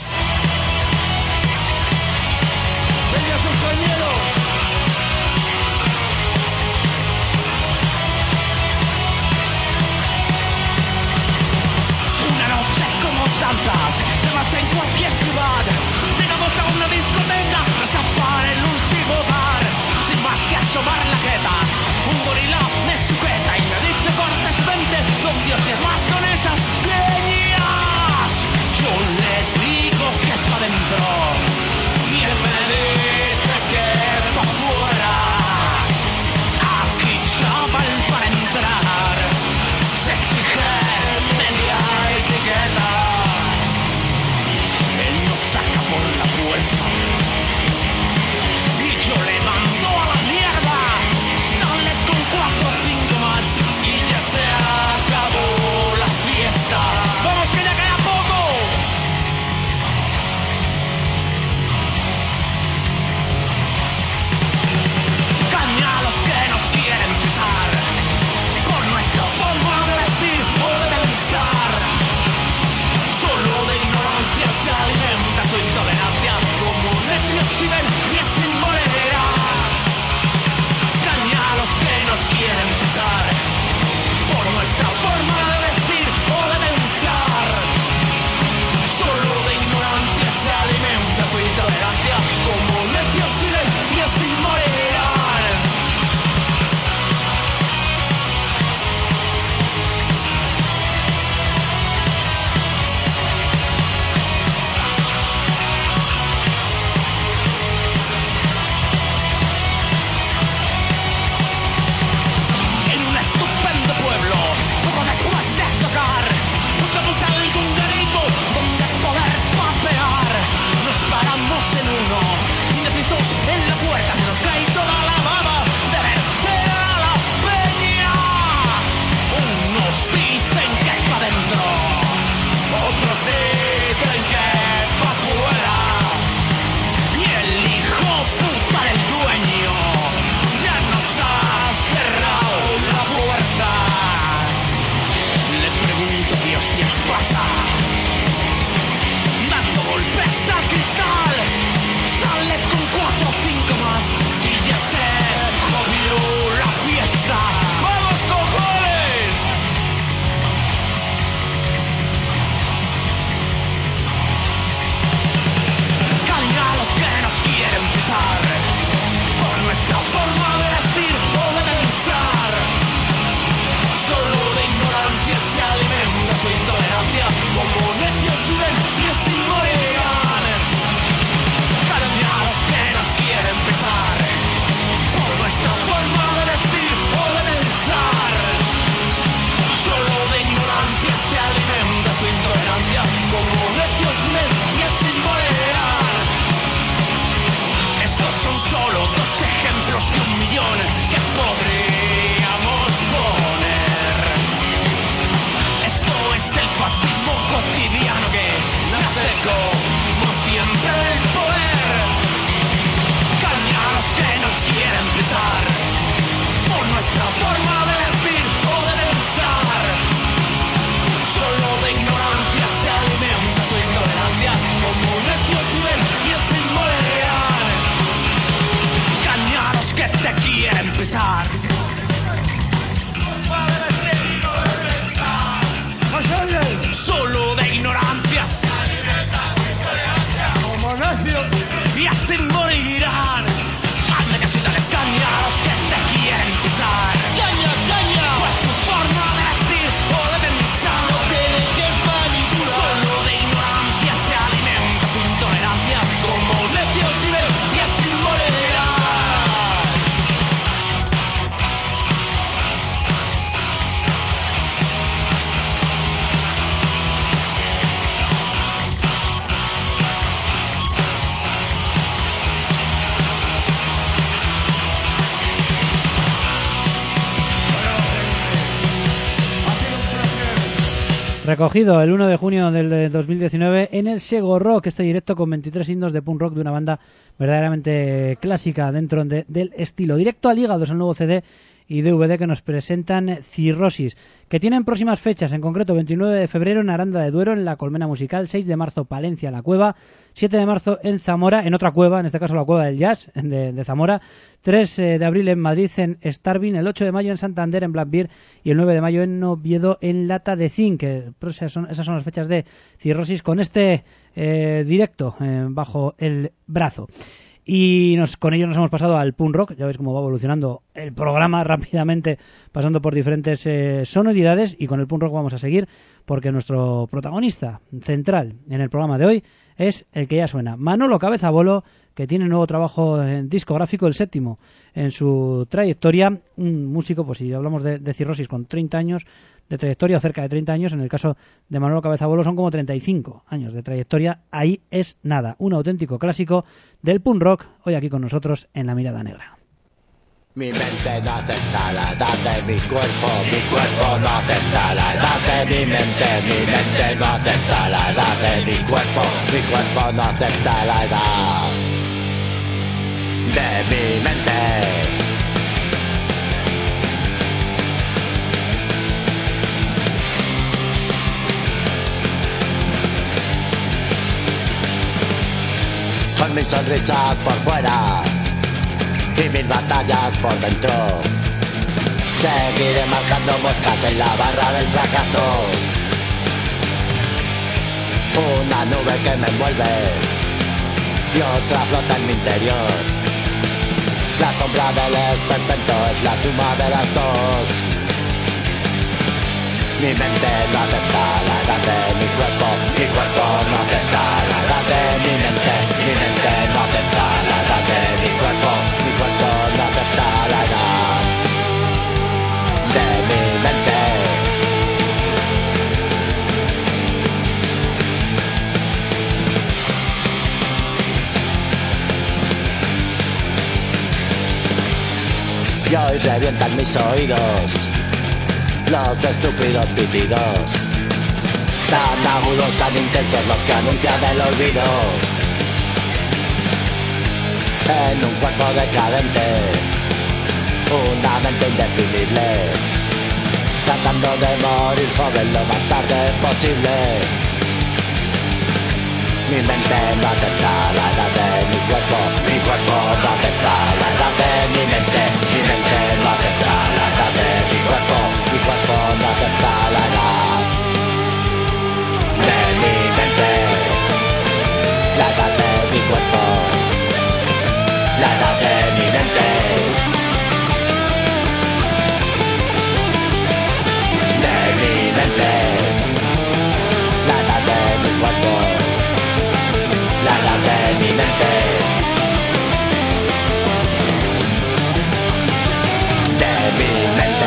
En cualquier ciudad llegamos a una discoteca a chapar el último bar. Sin más que asomar la jeta, un gorila me sujeta y me dice cortésmente: don Dios, ¿qué más con esas peñas? Yo le digo que pa' dentro y él me dice que pa' fuera. Aquí, chaval, para entrar se exige media etiqueta. Saca por la fuerza y yo le mando a la mierda. Dale con 4 o 5 más y ya se acabó la fiesta. ¡Vamos que ya queda poco! Caña a los que nos quieren pisar por nuestra forma de vestir o de pensar. Solo de ignorancia se alimenta su intolerancia, como necios si ven y sin bolera. Caña a los que nos quieren pisar por nuestra forma de vestir o de pensar. Solo de ignorancia se alimenta su intolerancia, como necios si ven y sin bolera. En la puerta se nos cae toda la baba de ver fuera la peña. Unos dicen que pa' dentro, otros dicen que pa' fuera. Y el hijo puta del dueño ya nos ha cerrado la puerta. Le pregunto qué hostias pasa, dando golpes al cristal. Sale con 4 o 5 más y ya se jodió la fiesta. ¡Vamos, cojones! Caña a los que nos quieren pisar por nuestra forma de vestir o de pensar. Solo de ignorancia se alimenta su intolerancia, Recogido el 1 de junio del 2019 en el Sego Rock, este directo con 23 himnos de punk rock de una banda verdaderamente clásica dentro del estilo. Directo al hígado es el nuevo CD y DVD que nos presentan Cirrosis, que tienen próximas fechas, en concreto 29 de febrero en Aranda de Duero, en la Colmena Musical, 6 de marzo Palencia, La Cueva, 7 de marzo en Zamora, en otra cueva, en este caso la Cueva del Jazz de Zamora, 3 de abril en Madrid en Starvin, el 8 de mayo en Santander en Black Bear y el 9 de mayo en Oviedo en Lata de Zinc. Esas son las fechas de Cirrosis con este directo bajo el brazo. Y con ellos nos hemos pasado al punk rock. Ya veis cómo va evolucionando el programa rápidamente, pasando por diferentes sonoridades, y con el punk rock vamos a seguir porque nuestro protagonista central en el programa de hoy es el que ya suena, Manolo Cabeza Bolo, que tiene nuevo trabajo discográfico, el 7º en su trayectoria. Un músico, pues si hablamos de Cirrosis, con 30 años de trayectoria, o cerca de 30 años, en el caso de Manolo Cabeza Bolo son como 35 años de trayectoria. Ahí es nada, un auténtico clásico del punk rock, hoy aquí con nosotros en La Mirada Negra. Mi mente no acepta la edad de mi cuerpo no acepta la edad de mi mente no acepta la edad de mi cuerpo no acepta la edad de mi mente. Con mis sonrisas por fuera y mil batallas por dentro, seguiré marcando moscas en la barra del fracaso. Una nube que me envuelve y otra flota en mi interior. La sombra del esperpento es la suma de las dos. Mi mente no acepta la edad de mi cuerpo no acepta la edad de mi mente no acepta la edad de mi cuerpo no acepta la edad de mi mente. Y hoy revientan mis oídos los estúpidos pitidos, tan agudos, tan intensos, los que anuncian el olvido. En un cuerpo decadente, una mente indefinible, tratando de morir joven lo más tarde posible. Mi mente no acepta la edad de mi cuerpo no acepta la edad de mi mente no acepta la edad de mi cuerpo no acepta la edad de mi mente, la edad de mi cuerpo, la edad de mi mente, de mi mente, la edad de mi cuerpo, la edad de mi mente, de mi mente.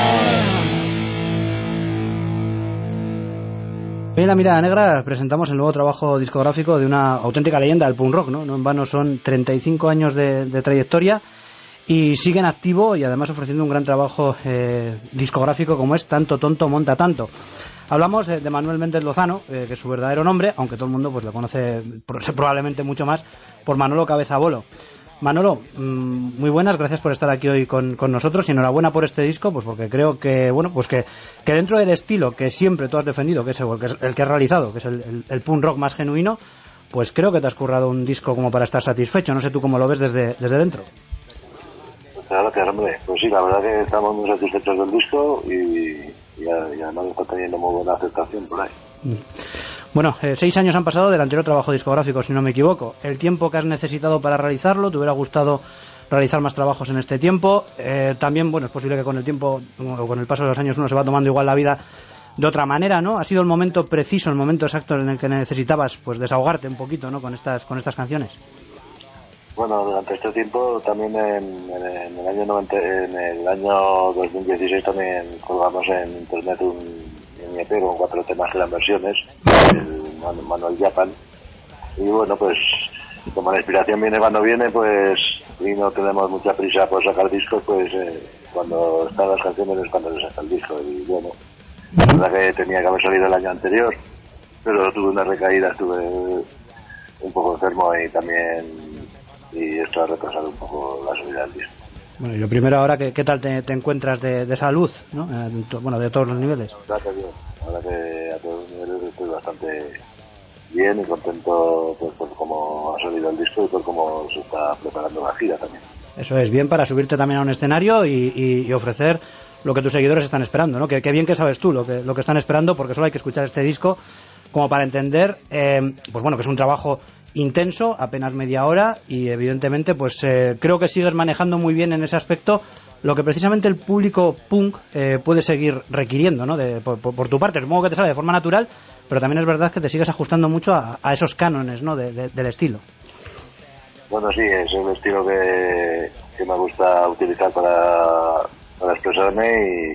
Hoy en La Mirada Negra presentamos el nuevo trabajo discográfico de una auténtica leyenda del punk rock, ¿no? No en vano son 35 años de trayectoria y siguen activo y además ofreciendo un gran trabajo discográfico como es Tanto Tonto Monta Tanto. Hablamos de Manuel Méndez Lozano, que es su verdadero nombre, aunque todo el mundo pues le conoce probablemente mucho más por Manolo Cabeza Bolo. Manolo, muy buenas, gracias por estar aquí hoy con nosotros y enhorabuena por este disco, pues porque creo que bueno, pues que dentro del estilo que siempre tú has defendido, que es el que has realizado, que es el punk rock más genuino, pues creo que te has currado un disco como para estar satisfecho. No sé tú cómo lo ves desde dentro. Gracias, hombre. Pues sí, la verdad que estamos muy satisfechos del disco y además está teniendo muy buena aceptación por ahí. Bueno, 6 años han pasado del anterior trabajo discográfico, si no me equivoco. El tiempo que has necesitado para realizarlo, ¿te hubiera gustado realizar más trabajos en este tiempo? También, bueno, es posible que con el tiempo o con el paso de los años uno se va tomando igual la vida de otra manera, ¿no? ¿Ha sido el momento preciso, el momento exacto en el que necesitabas pues desahogarte un poquito, ¿no? con estas canciones? Bueno, durante este tiempo también en el año 2016 también colgamos en internet un EP con 4 temas que eran versiones, el Manuel Japan, y bueno, pues como la inspiración viene cuando viene, pues y no tenemos mucha prisa por sacar discos, pues cuando están las canciones es cuando se saca el disco, y bueno, La verdad que tenía que haber salido el año anterior, pero tuve una recaída, estuve un poco enfermo y esto ha retrasado un poco la salida del disco. Bueno, y lo primero ahora, ¿qué tal te encuentras de salud, ¿no? Bueno, de todos los niveles. La verdad que a todos los niveles estoy bastante bien y contento pues, por cómo ha salido el disco y por cómo se está preparando la gira también. Eso es, bien para subirte también a un escenario y ofrecer lo que tus seguidores están esperando, ¿no? Que bien que sabes tú lo que están esperando, porque solo hay que escuchar este disco como para entender, pues bueno, que es un trabajo intenso, apenas media hora, y evidentemente pues creo que sigues manejando muy bien en ese aspecto lo que precisamente el público punk puede seguir requiriendo, ¿no? Por tu parte, supongo que te sale de forma natural, pero también es verdad que te sigues ajustando mucho a esos cánones, ¿no? Del estilo. Bueno, sí, es el estilo que me gusta utilizar para expresarme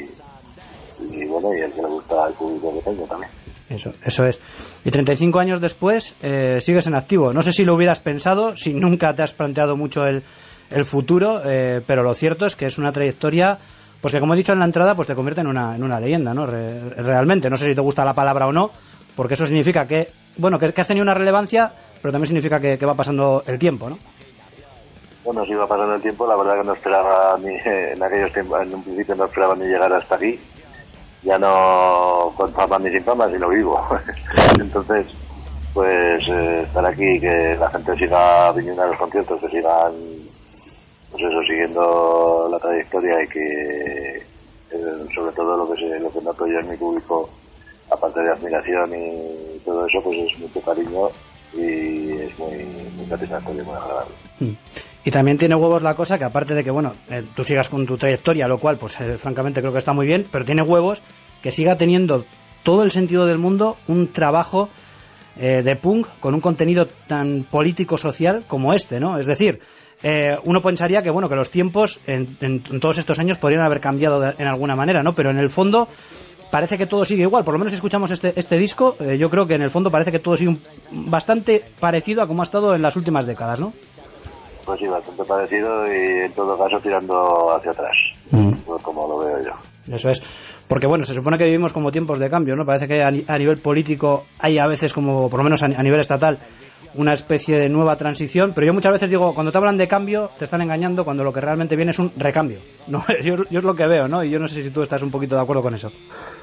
y bueno, y el que le gusta al público que tengo también. Eso es. Y 35 años después sigues en activo. No sé si lo hubieras pensado, si nunca te has planteado mucho el futuro, pero lo cierto es que es una trayectoria, pues que como he dicho en la entrada, pues te convierte en una leyenda, ¿no? Realmente, no sé si te gusta la palabra o no, porque eso significa que, bueno, que has tenido una relevancia, pero también significa que va pasando el tiempo, ¿no? Bueno, sí va pasando el tiempo, la verdad que no esperaba ni en aquellos tiempos, en un principio no esperaba ni llegar hasta aquí. Ya no con fama ni sin fama, sino vivo. Entonces, pues estar aquí, que la gente siga viniendo a los conciertos, que sigan, pues eso, siguiendo la trayectoria y que sobre todo lo que noto yo en mi público, aparte de admiración y todo eso, pues es mucho cariño y es muy satisfactorio, muy agradable. Y también tiene huevos la cosa que, aparte de que, bueno, tú sigas con tu trayectoria, lo cual, pues francamente creo que está muy bien, pero tiene huevos que siga teniendo todo el sentido del mundo un trabajo de punk con un contenido tan político-social como este, ¿no? Es decir, uno pensaría que, bueno, que los tiempos en todos estos años podrían haber cambiado en alguna manera, ¿no? Pero en el fondo parece que todo sigue igual. Por lo menos si escuchamos este disco, yo creo que en el fondo parece que todo sigue bastante parecido a como ha estado en las últimas décadas, ¿no? Pues sí, bastante parecido y en todo caso tirando hacia atrás, pues como lo veo yo. Eso es, porque bueno, se supone que vivimos como tiempos de cambio, ¿no? Parece que a nivel político hay a veces como, por lo menos a nivel estatal, una especie de nueva transición, pero yo muchas veces digo, cuando te hablan de cambio, te están engañando cuando lo que realmente viene es un recambio, ¿no? Yo es lo que veo, ¿no? Y yo no sé si tú estás un poquito de acuerdo con eso.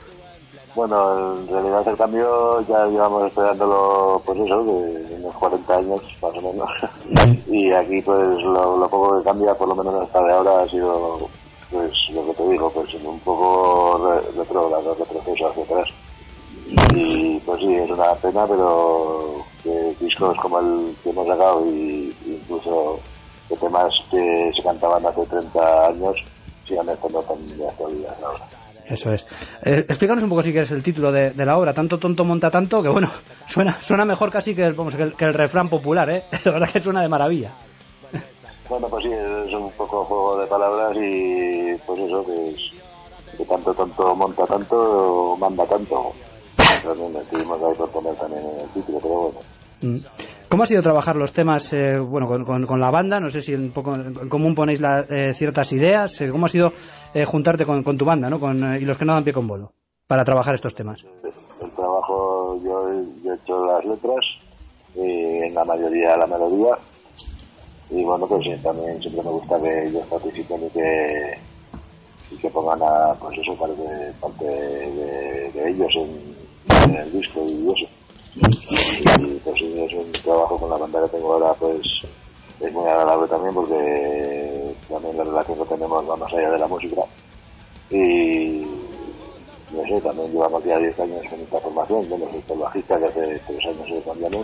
Bueno, en realidad el cambio ya llevamos esperándolo, pues eso, de unos 40 años más o menos. Y aquí pues lo poco que cambia, por lo menos hasta de ahora, ha sido, pues lo que te digo, pues un poco retroceso hacia atrás. Y pues sí, es una pena, pero que discos como el que hemos sacado y incluso de temas que se cantaban hace 30 años sigan estando tan de actualidad ahora. Eso es. Explícanos un poco si quieres el título de la obra. Tanto tonto monta tanto, que bueno, suena mejor casi que el refrán popular, ¿eh? La verdad que suena de maravilla. Bueno, pues sí, es un poco juego de palabras y pues eso, que tanto tonto monta tanto, manda tanto. También decidimos ahí por poner también en el título, pero bueno. ¿Cómo ha sido trabajar los temas bueno, con la banda? No sé si un poco en común ponéis ciertas ideas. ¿Cómo ha sido juntarte con tu banda, ¿no? Y los que no dan pie con bolo para trabajar estos temas? El trabajo, yo he hecho las letras y en la mayoría la melodía. Y bueno, pues sí, también siempre me gusta que ellos participen y que pongan pues eso, parte de ellos en el disco y eso. Y pues sí, es un trabajo con la banda que tengo ahora, pues es muy agradable también porque también la relación que tenemos va más allá de la música y no sé, también llevamos ya 10 años con esta formación. Bueno, soy el bajista, que hace 3 años cambiamos,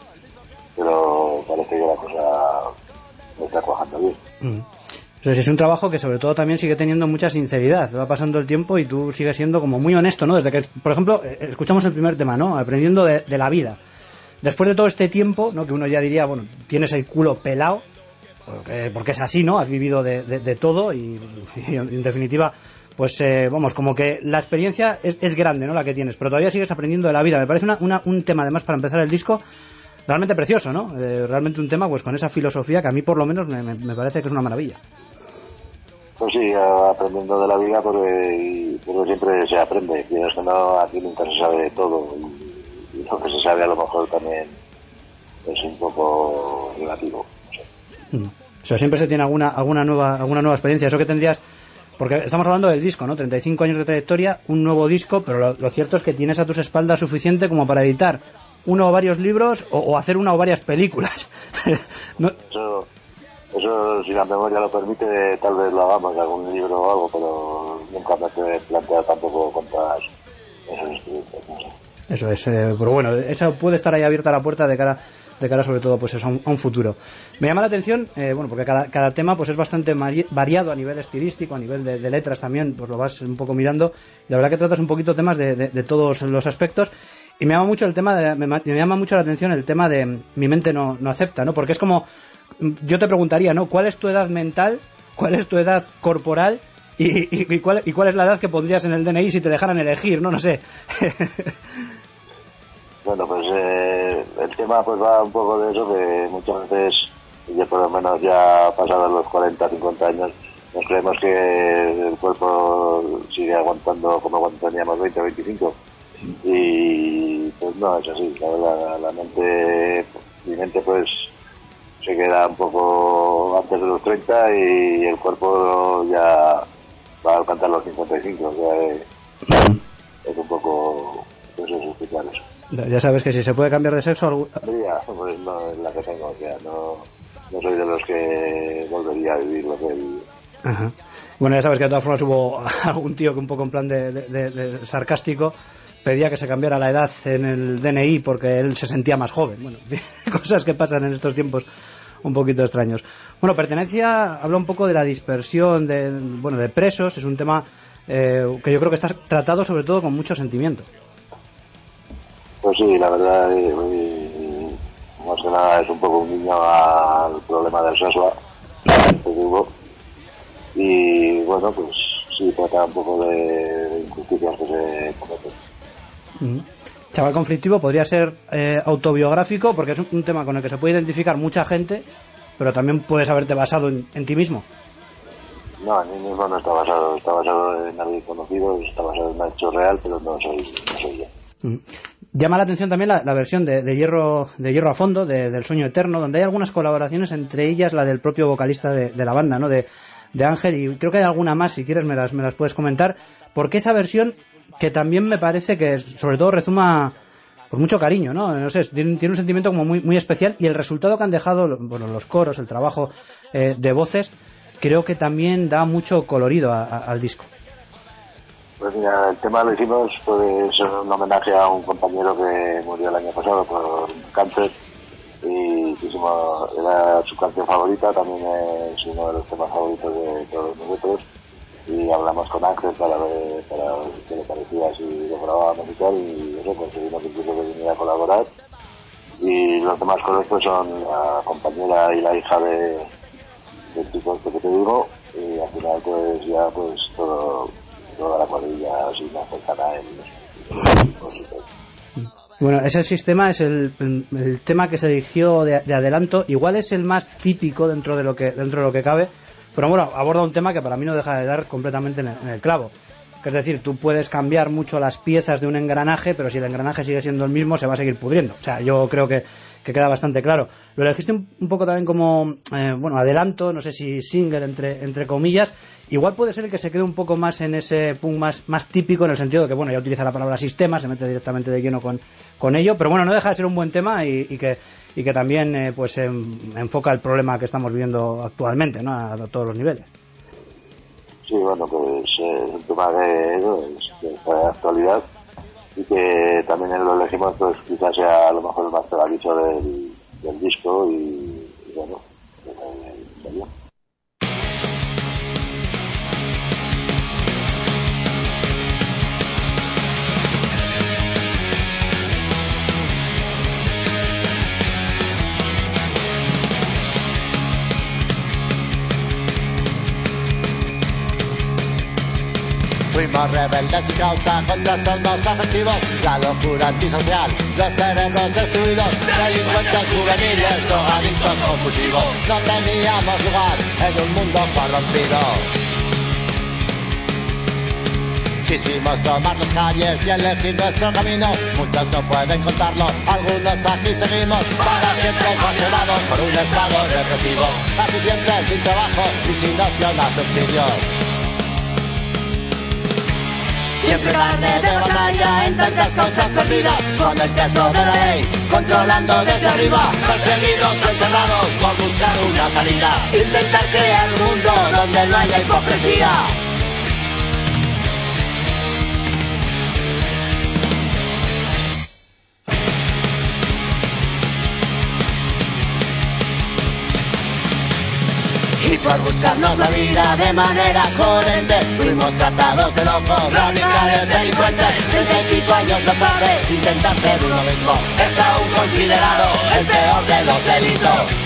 pero parece que la cosa me está cuajando bien. Entonces es un trabajo que sobre todo también sigue teniendo mucha sinceridad. Va pasando el tiempo y tú sigues siendo como muy honesto, ¿no? Desde que, por ejemplo, escuchamos el primer tema, ¿no? Aprendiendo de la vida. Después de todo este tiempo, ¿no? Que uno ya diría, bueno, tienes el culo pelado, porque es así, ¿no? Has vivido de todo y en definitiva, pues vamos, como que la experiencia es grande, ¿no? La que tienes, pero todavía sigues aprendiendo de la vida. Me parece un tema, además, para empezar el disco, realmente precioso, ¿no? Realmente un tema, pues con esa filosofía que a mí, por lo menos, me parece que es una maravilla. Pues sí, aprendiendo de la vida porque siempre se aprende. Quieres que no, aquí nunca se sabe todo y lo que se sabe a lo mejor también es un poco relativo. No sé. O sea, siempre se tiene alguna nueva experiencia. Eso que tendrías, porque estamos hablando del disco, ¿no? 35 años de trayectoria, un nuevo disco, pero lo cierto es que tienes a tus espaldas suficiente como para editar uno o varios libros o hacer una o varias películas. ¿No? Eso, si la memoria lo permite, tal vez lo hagamos, algún libro o algo, pero nunca me he planteado tampoco con todas esas experiencias. No sé. Eso es, pero bueno, eso puede estar ahí abierta la puerta de cara sobre todo pues eso, a un futuro. Me llama la atención, bueno, porque cada tema pues es bastante variado a nivel estilístico, a nivel de letras también, pues lo vas un poco mirando, y la verdad que tratas un poquito temas de todos los aspectos, y me llama mucho me llama mucho la atención el tema de mi mente no acepta, ¿no? Porque es como, yo te preguntaría, ¿no? ¿Cuál es tu edad mental? ¿Cuál es tu edad corporal? ¿Y cuál es la edad que pondrías en el DNI si te dejaran elegir? No sé. Bueno, pues el tema pues va un poco de eso, que muchas veces, yo por lo menos ya pasados los 40, 50 años, nos creemos que el cuerpo sigue aguantando como cuando teníamos 20, 25. Y pues no, es así, la verdad, mi mente pues se queda un poco antes de los 30 y el cuerpo ya va a alcanzar los 55, o sea, es un poco, pues eso, explicar eso. Ya sabes que si se puede cambiar de sexo... Pues no es la que tengo, o sea, no soy de los que volvería a vivir lo que he vivido. Ajá. Bueno, ya sabes que de todas formas hubo algún tío que un poco en plan de sarcástico pedía que se cambiara la edad en el DNI porque él se sentía más joven. Bueno, cosas que pasan en estos tiempos un poquito extraños. Bueno, Pertenencia habla un poco de la dispersión de presos, es un tema que yo creo que está tratado sobre todo con mucho sentimiento. Pues sí, la verdad, más que nada es un poco un guiño al problema del Sasua que hubo. Y bueno, pues sí, trata un poco de injusticias que se cometen. Chaval conflictivo podría ser autobiográfico porque es un tema con el que se puede identificar mucha gente, pero también puedes haberte basado en ti mismo. No, en mí mismo no está basado en alguien conocido, está basado en un hecho real, pero no soy yo. Llama la atención también la versión de Hierro a Fondo, del Sueño Eterno, donde hay algunas colaboraciones, entre ellas la del propio vocalista de la banda, ¿no? De Ángel, y creo que hay alguna más, si quieres me las puedes comentar, porque esa versión que también me parece que sobre todo rezuma por mucho cariño, ¿no? No sé, tiene un sentimiento como muy, muy especial, y el resultado que han dejado, bueno, los coros, el trabajo de voces, creo que también da mucho colorido al disco. Pues mira, el tema lo hicimos pues un homenaje a un compañero que murió el año pasado por cáncer y era su canción favorita, también es uno de los temas favoritos de todos nosotros, y hablamos con Ángel para ver qué le parecía si lo grabábamos y tal, y eso, conseguimos incluso que viniera a colaborar, y los demás coros pues son la compañera y la hija del chico que te digo, y al final pues ya pues toda la cuadrilla así más cercana a él. Bueno, ese sistema es el tema que se eligió de adelanto. Igual es el más típico dentro de lo que cabe, pero bueno, aborda un tema que para mí no deja de dar completamente en el clavo. Que es decir, tú puedes cambiar mucho las piezas de un engranaje, pero si el engranaje sigue siendo el mismo, se va a seguir pudriendo. O sea, yo creo que queda bastante claro. Lo elegiste un poco también como, adelanto, no sé si single entre comillas. Igual puede ser el que se quede un poco más en ese punk más típico, en el sentido de que, bueno, ya utiliza la palabra sistema, se mete directamente de lleno con ello, pero bueno, no deja de ser un buen tema y que también enfoca el problema que estamos viviendo actualmente, ¿no? A todos los niveles. Sí, bueno, pues es un tema de actualidad y que también lo elegimos, pues quizás sea a lo mejor el más pegadizo del disco y bueno, salió. Fuimos rebeldes y causa contra todos objetivos, la locura antisocial, los cerebros destruidos, delincuentes juveniles, drogadictos compulsivos. No teníamos lugar en un mundo corrompido. Quisimos tomar las calles y elegir nuestro camino. Muchos no pueden contarlo, algunos aquí seguimos, para siempre congelados por un estado represivo. Casi siempre sin trabajo y sin opción a subsidio. Siempre carne de batalla en tantas causas perdidas, con el peso de la ley controlando desde arriba, perseguidos, encerrados por buscar una salida, intentar crear un mundo donde no haya hipocresía. Y por buscarnos la vida de manera coherente, fuimos tratados de locos, radicales, delincuentes. 35 años más tarde, intentar ser uno mismo es aún considerado el peor de los delitos.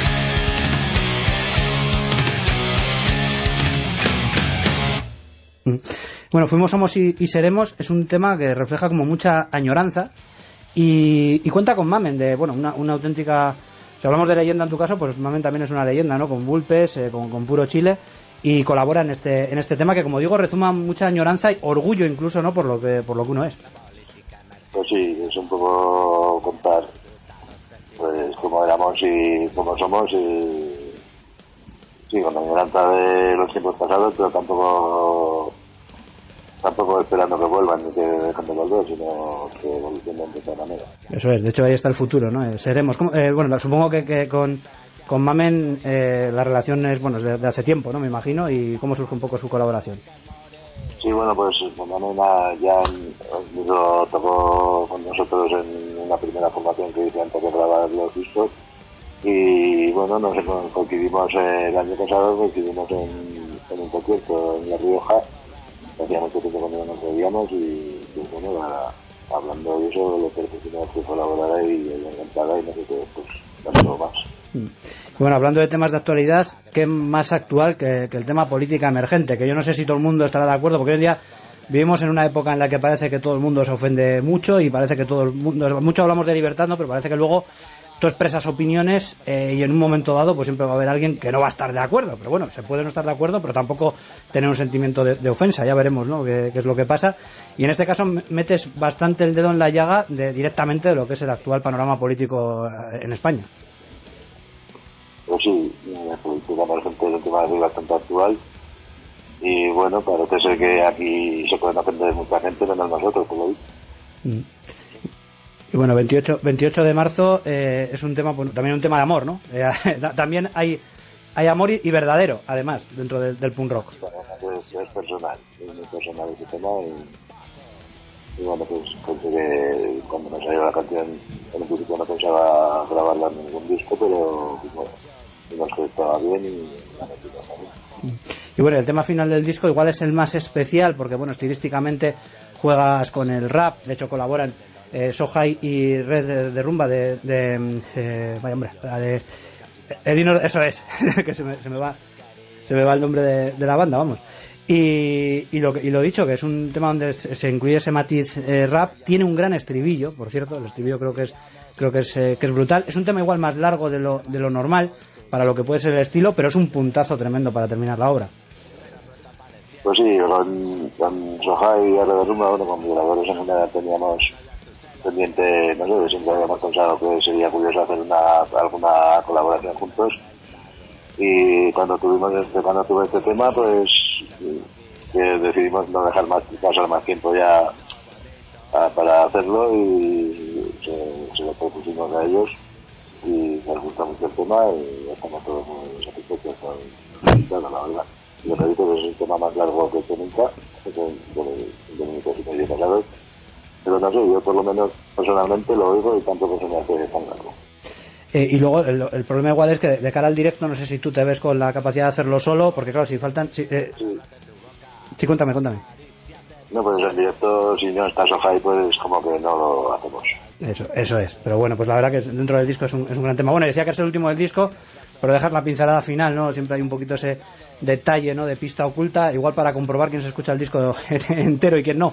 Bueno, Fuimos, Somos y Seremos es un tema que refleja como mucha añoranza y cuenta con Mamen, de bueno, una auténtica... Si hablamos de leyenda en tu caso, pues Mamen también es una leyenda, ¿no? Con Vulpes, con Puro Chile, y colabora en este tema que, como digo, rezuma mucha añoranza y orgullo incluso, ¿no? Por lo que uno es. Pues sí, es un poco contar pues cómo éramos y cómo somos, y sí, con la añoranza de los tiempos pasados, pero tampoco esperando que vuelvan ni que dejen de volver, sino que evolucionen de esta manera. Eso es, de hecho ahí está el futuro, ¿no? Seremos. Bueno, supongo que con Mamen la relación es, bueno, de hace tiempo, ¿no? Me imagino, y cómo surge un poco su colaboración. Sí, bueno, pues con Mamen ya lo tocó con nosotros en una primera formación que hice antes de grabar los discos, y bueno, nos coincidimos el año pasado, coincidimos en un concierto en La Rioja. Hacía mucho tiempo cuando nos veíamos y pues, bueno, hablando de eso, lo que teníamos que colaborar y ella encantada y no sé qué, pues tanto más. Bueno, hablando de temas de actualidad, ¿qué más actual que el tema política emergente? Que yo no sé si todo el mundo estará de acuerdo, porque hoy en día vivimos en una época en la que parece que todo el mundo se ofende mucho y parece que todo el mundo... Mucho hablamos de libertad, ¿no? Pero parece que luego tú expresas opiniones y en un momento dado pues siempre va a haber alguien que no va a estar de acuerdo, pero bueno, se puede no estar de acuerdo, pero tampoco tener un sentimiento de ofensa, ya veremos, ¿no? qué es lo que pasa, y en este caso metes bastante el dedo en la llaga directamente de lo que es el actual panorama político en España. Pues sí, la política emergente es un tema bastante actual, y bueno, parece ser que aquí se pueden ofender mucha gente, menos nosotros, por lo visto. Y bueno, 28 de marzo es un tema, también un tema de amor, ¿no? También hay amor y verdadero, además, dentro del punk rock. Es personal, es muy personal ese tema, y bueno, pues pensé que cuando me salió la canción, en un principio no pensaba grabarla en ningún disco, pero bueno, vimos que estaba bien y la metí también. Y bueno, el tema final del disco igual es el más especial, porque bueno, estilísticamente juegas con el rap, de hecho colaboran Sohai y Red de Rumba vaya hombre, de Edino, eso es, que se me va el nombre de la banda, vamos. Y lo dicho, que es un tema donde se incluye ese matiz rap, tiene un gran estribillo, por cierto, el estribillo creo que es brutal. Es un tema igual más largo de lo normal para lo que puede ser el estilo, pero es un puntazo tremendo para terminar la obra. Pues sí, con Sohai y Red de Rumba, bueno, con violadores en general teníamos pendiente, no sé, siempre habíamos pensado que sería curioso hacer alguna colaboración juntos, y cuando tuve este tema, pues que decidimos no dejar pasar más tiempo ya para hacerlo, y se lo propusimos a ellos y les gusta mucho el tema y estamos todos muy satisfechos con la verdad. Yo te digo que es un tema más largo que nunca, de minutos y medio pasados. Pero no sé, yo por lo menos personalmente lo oigo y tampoco se me hace tan largo. Y luego el problema igual es que de cara al directo, no sé si tú te ves con la capacidad de hacerlo solo, porque claro, si faltan... Sí, cuéntame. No, pues en directo, si no está Sohai, pues como que no lo hacemos. Eso es, pero bueno, pues la verdad que dentro del disco es un gran tema. Bueno, decía que es el último del disco, pero dejar la pincelada final, ¿no? Siempre hay un poquito ese detalle, ¿no? De pista oculta, igual para comprobar quién se escucha el disco entero y quién no.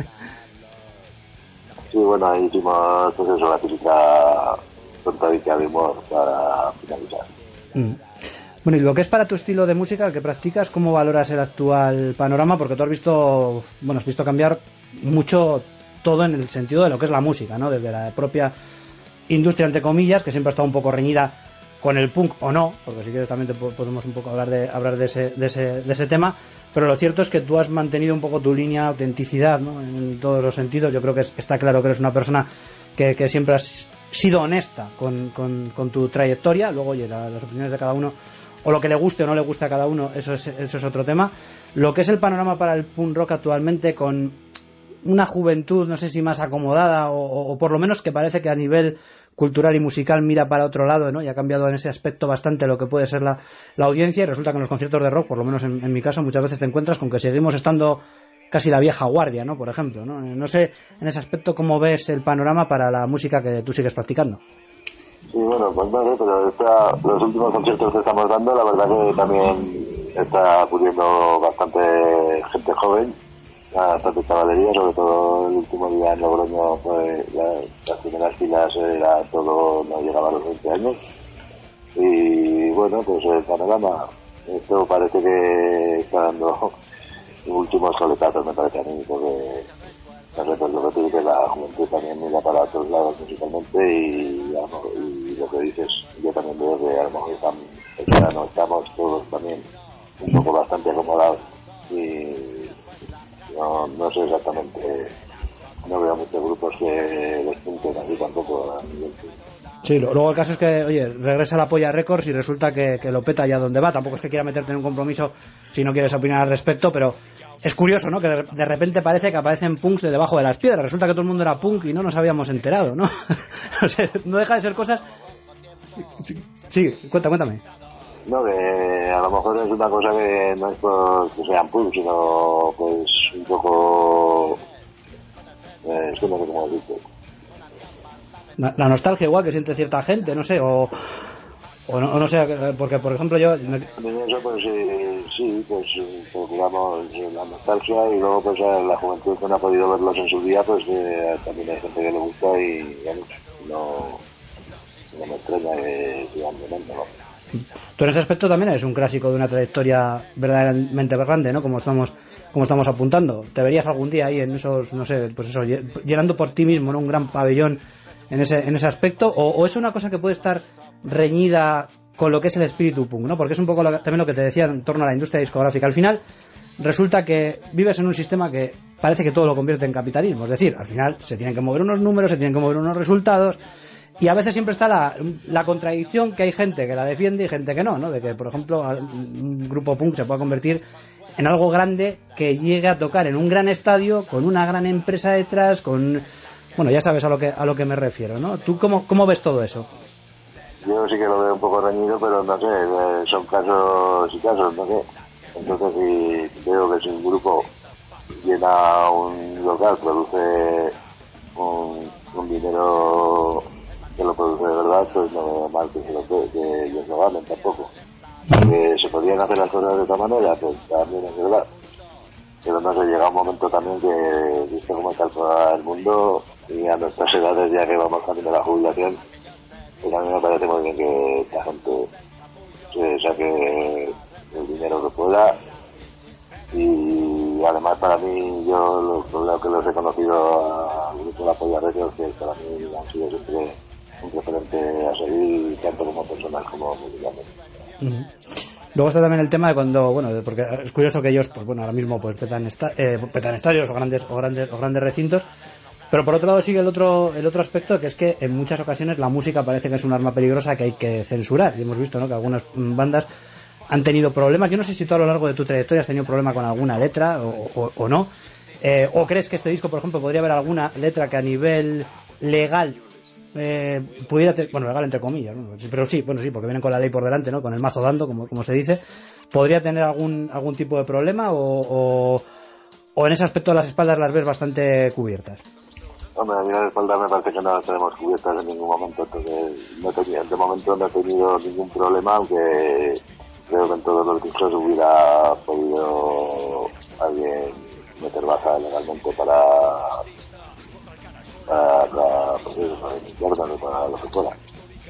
Sí, bueno, ahí hicimos pues eso, la típica tontadita de humor para finalizar. Bueno, y lo que es para tu estilo de música, el que practicas, ¿cómo valoras el actual panorama? Porque tú has visto cambiar mucho todo en el sentido de lo que es la música, ¿no? Desde la propia industria, entre comillas, que siempre ha estado un poco reñida con el punk o no, porque si quieres también podemos un poco hablar de ese tema, pero lo cierto es que tú has mantenido un poco tu línea, autenticidad, ¿no? En todos los sentidos. Yo creo que está claro que eres una persona que siempre has sido honesta con tu trayectoria. Luego, oye, las opiniones de cada uno, o lo que le guste o no le guste a cada uno, eso es otro tema. Lo que es el panorama para el punk rock actualmente, con una juventud, no sé si más acomodada, o por lo menos que parece que a nivel cultural y musical mira para otro lado, ¿no? Y ha cambiado en ese aspecto bastante lo que puede ser la audiencia, y resulta que en los conciertos de rock, por lo menos en mi caso, muchas veces te encuentras con que seguimos estando casi la vieja guardia, ¿no? Por ejemplo, ¿no? No sé, en ese aspecto, ¿cómo ves el panorama para la música que tú sigues practicando? Sí, bueno, pues no sé, pero los últimos conciertos que estamos dando, la verdad que también está acudiendo bastante gente joven, bastante chavalería, sobre todo el último día en Logroño, pues las primeras filas era todo, no llegaba a los 20 años. Y bueno, pues el panorama, esto parece que está dando últimos coletazos, me parece a mí, porque no sé, pues lo que dice, la juventud también mira para otros lados musicalmente, y lo que dices, yo también veo que a lo mejor estamos todos también un poco bastante acomodados, y no sé exactamente, no veo muchos grupos que les pinten así tampoco a nivel. Sí, luego el caso es que, oye, regresa la Polla Records y resulta que lo peta allá donde va. Tampoco es que quiera meterte en un compromiso si no quieres opinar al respecto, pero es curioso, ¿no? Que de repente parece que aparecen punks de debajo de las piedras. Resulta que todo el mundo era punk y no nos habíamos enterado, ¿no? O sea, no deja de ser cosas... Sí, cuéntame. No, que a lo mejor es una cosa que no es por que sean punk, sino pues un poco... es que no sé cómo decirlo. La nostalgia igual que siente cierta gente, no sé, o no sé, porque por ejemplo yo... Eso pues sí, pues procuramos la nostalgia, y luego pues a la juventud que no ha podido verlos en su día, pues también hay gente que le gusta, y bueno, no me extraña que sigan viniendo, ¿no? Tú en ese aspecto también eres un clásico de una trayectoria verdaderamente grande, ¿no? Como estamos apuntando. ¿Te verías algún día ahí en esos, no sé, pues eso, llenando por ti mismo, ¿no? Un gran pabellón en ese aspecto, o es una cosa que puede estar reñida con lo que es el espíritu punk, ¿no? Porque es un poco también lo que te decía en torno a la industria discográfica. Al final resulta que vives en un sistema que parece que todo lo convierte en capitalismo, es decir, al final se tienen que mover unos números, se tienen que mover unos resultados, y a veces siempre está la contradicción, que hay gente que la defiende y gente que no, de que, por ejemplo, un grupo punk se pueda convertir en algo grande, que llegue a tocar en un gran estadio, con una gran empresa detrás, con... Bueno, ya sabes a lo que me refiero, ¿no? ¿Tú cómo ves todo eso? Yo sí que lo veo un poco reñido, pero no sé, son casos y casos, no sé. Entonces, si veo que si un grupo llena un local, produce un dinero que lo produce de verdad, pues no veo mal que ellos lo ganen tampoco. Que se podrían hacer las cosas de otra manera, pues también es verdad. Pero no sé, llega un momento también que, visto cómo está el mundo, y a nuestras edades, ya que vamos camino a la jubilación, pues a mí me parece muy bien que la gente se saque el dinero que pueda. Y además, para mí, yo lo que los he conocido al grupo de Polla Records, que para mí han sido siempre un referente a seguir, tanto como personas como musicalmente. Luego está también el tema de cuando, bueno, porque es curioso que ellos, pues bueno, ahora mismo pues petan estadios o grandes recintos, pero por otro lado sigue el otro aspecto, que es que en muchas ocasiones la música parece que es un arma peligrosa que hay que censurar, y hemos visto, ¿no?, que algunas bandas han tenido problemas. Yo no sé si tú a lo largo de tu trayectoria has tenido problema con alguna letra o no, o crees que este disco, por ejemplo, podría haber alguna letra que a nivel legal pudiera bueno, legal entre comillas, ¿no? Pero sí, bueno, sí, porque vienen con la ley por delante, ¿no?, con el mazo dando, como se dice, podría tener algún tipo de problema, o en ese aspecto las espaldas las ves bastante cubiertas. Hombre, a mí las espaldas me parece que no las tenemos cubiertas en ningún momento, entonces de momento no he tenido ningún problema, aunque creo que en todos los discos hubiera podido alguien meter baja legalmente para limpiarme, para lo que fuera. Entonces,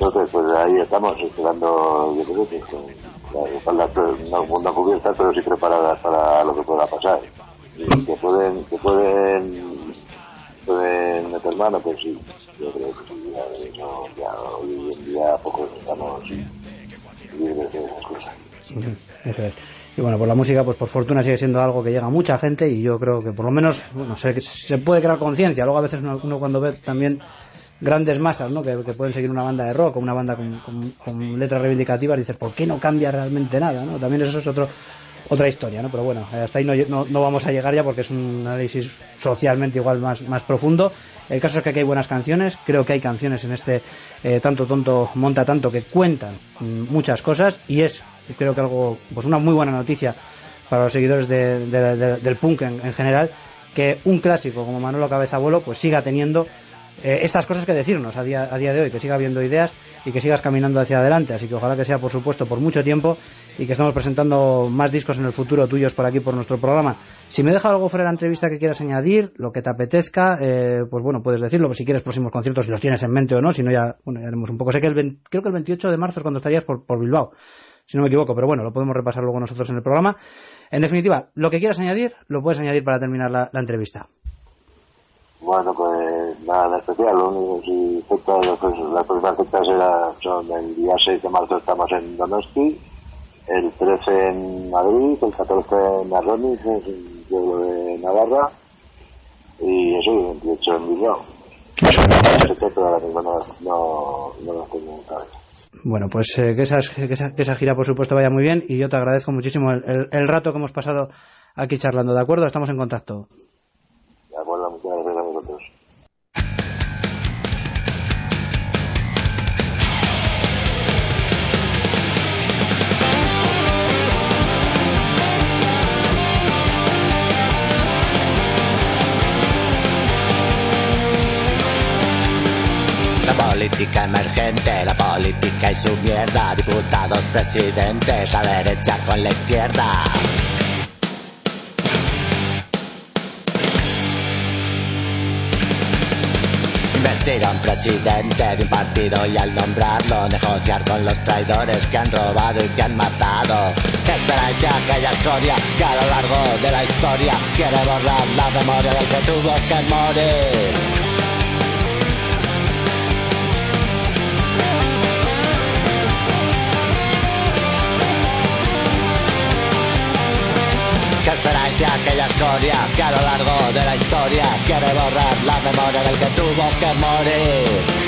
Entonces, pues ahí estamos esperando, yo creo que con las espaldas no cubiertas, pero sí preparadas para lo que pueda pasar. Y que pueden meter mano, pues sí, yo creo que sí, ya hoy en día pocos estamos libres de esas cosas. Eso es. Y bueno, pues la música, pues por fortuna sigue siendo algo que llega a mucha gente, y yo creo que por lo menos, bueno, se puede crear conciencia. Luego a veces uno cuando ve también grandes masas, ¿no? que pueden seguir una banda de rock o una banda con letras reivindicativas, dices, ¿por qué no cambia realmente nada? ¿No? También eso es otra historia, ¿no? Pero bueno, hasta ahí no vamos a llegar ya, porque es un análisis socialmente igual más profundo. El caso es que aquí hay buenas canciones. Creo que hay canciones en este Tanto Tonto Monta Tanto que cuentan muchas cosas, y es, creo que algo, pues una muy buena noticia para los seguidores del punk en general, que un clásico como Manolo Cabeza Bolo pues siga teniendo estas cosas que decirnos a día de hoy, que siga habiendo ideas y que sigas caminando hacia adelante. Así que ojalá que sea, por supuesto, por mucho tiempo, y que estemos presentando más discos en el futuro tuyos por aquí, por nuestro programa. Si me deja algo fuera de la entrevista que quieras añadir, lo que te apetezca, pues bueno, puedes decirlo. Si quieres próximos conciertos, si los tienes en mente o no, si no ya haremos un poco. Sé que creo que el 28 de marzo es cuando estarías por Bilbao, si no me equivoco, pero bueno, lo podemos repasar luego nosotros en el programa. En definitiva, lo que quieras añadir, lo puedes añadir para terminar la entrevista. Bueno, pues nada especial. Lo único, si fechas, pues las próximas fechas son el día 6 de marzo estamos en Donosti, el 13 en Madrid, el 14 en Arronis, que es un pueblo de Navarra, y eso, el 28 en Bilbao. Pero ahora mismo no lo tengo en cabeza. Bueno, pues que esa gira, por supuesto, vaya muy bien, y yo te agradezco muchísimo el rato que hemos pasado aquí charlando, ¿de acuerdo? Estamos en contacto. De acuerdo, muchas gracias a vosotros. La política emergente, la política y su mierda, diputados, presidentes, la derecha con la izquierda. Investir a un presidente de un partido y al nombrarlo negociar con los traidores que han robado y que han matado. Esperáis de aquella escoria que a lo largo de la historia quiere borrar la memoria del que tuvo que morir. ¿Qué esperáis de aquella escoria que a lo largo de la historia quiere borrar la memoria del que tuvo que morir?